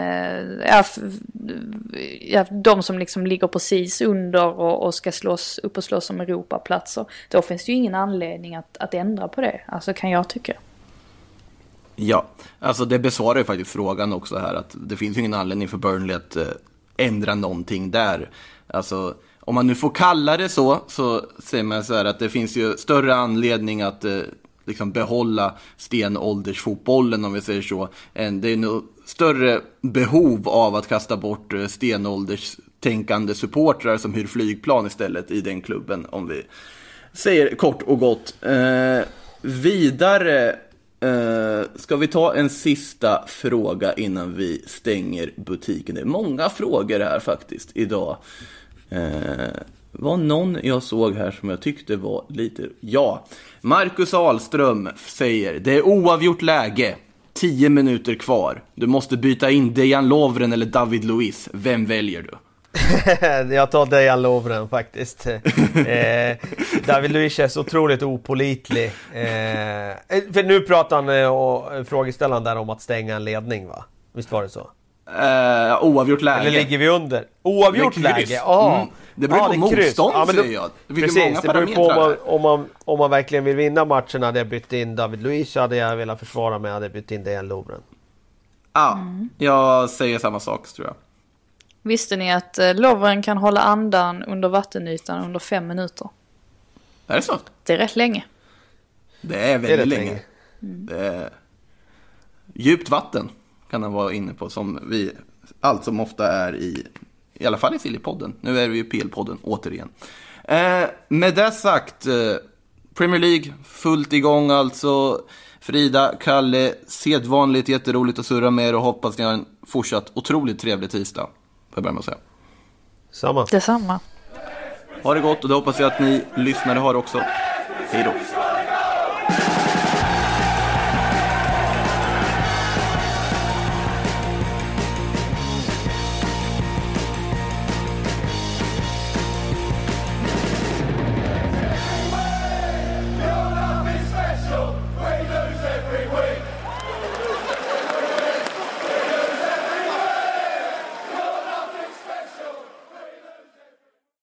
de som liksom ligger precis under och ska slåss om Europaplatser. Då finns det ju ingen anledning att ändra på det, alltså, kan jag tycka. Ja, alltså det besvarar ju faktiskt frågan också här, att det finns ju ingen anledning för Burnley att ändra någonting där. Alltså, om man nu får kalla det så säger man så här att det finns ju större anledning att liksom behålla stenåldersfotbollen, om vi säger så. Det är nog större behov av att kasta bort stenålderstänkande supportrar som hyr flygplan istället i den klubben, om vi säger kort och gott. Vidare ska vi ta en sista fråga innan vi stänger butiken. Det är många frågor här faktiskt idag. Var någon jag såg här som jag tyckte var lite... Ja, Marcus Ahlström säger: det är oavgjort läge, 10 minuter kvar. Du måste byta in Dejan Lovren eller David Luiz. Vem väljer du? Jag tar Dejan Lovren faktiskt. David Luiz är så otroligt opålitlig. För nu pratar han och frågeställaren där om att stänga en ledning, va? Visst var det så? Oavgjort läge. Eller ligger vi under? Oavgjort läge, ja. Det beror på motstånd, säger jag. Det finns precis, många det beror parametrar på om man verkligen vill vinna matchen. Hade jag bytt in David Luiz, hade jag velat försvara mig, hade jag bytt in Dejan Lovren. Ja, jag säger samma sak, tror jag. Visste ni att Lovren kan hålla andan under vattenytan under 5 minuter? Är det så? Det är rätt länge. Det är väldigt länge. Det är djupt vatten kan han vara inne på, som vi allt som ofta är i alla fall i Sillypodden. Nu är vi ju PL-podden återigen. Med det sagt, Premier League fullt igång alltså. Frida, Kalle, sedvanligt jätteroligt att surra med er och hoppas ni har en fortsatt otroligt trevlig tisdag. Får jag börja med att säga. Samma. Detsamma. Ha det gott, och det hoppas jag att ni lyssnare har också. Hej då.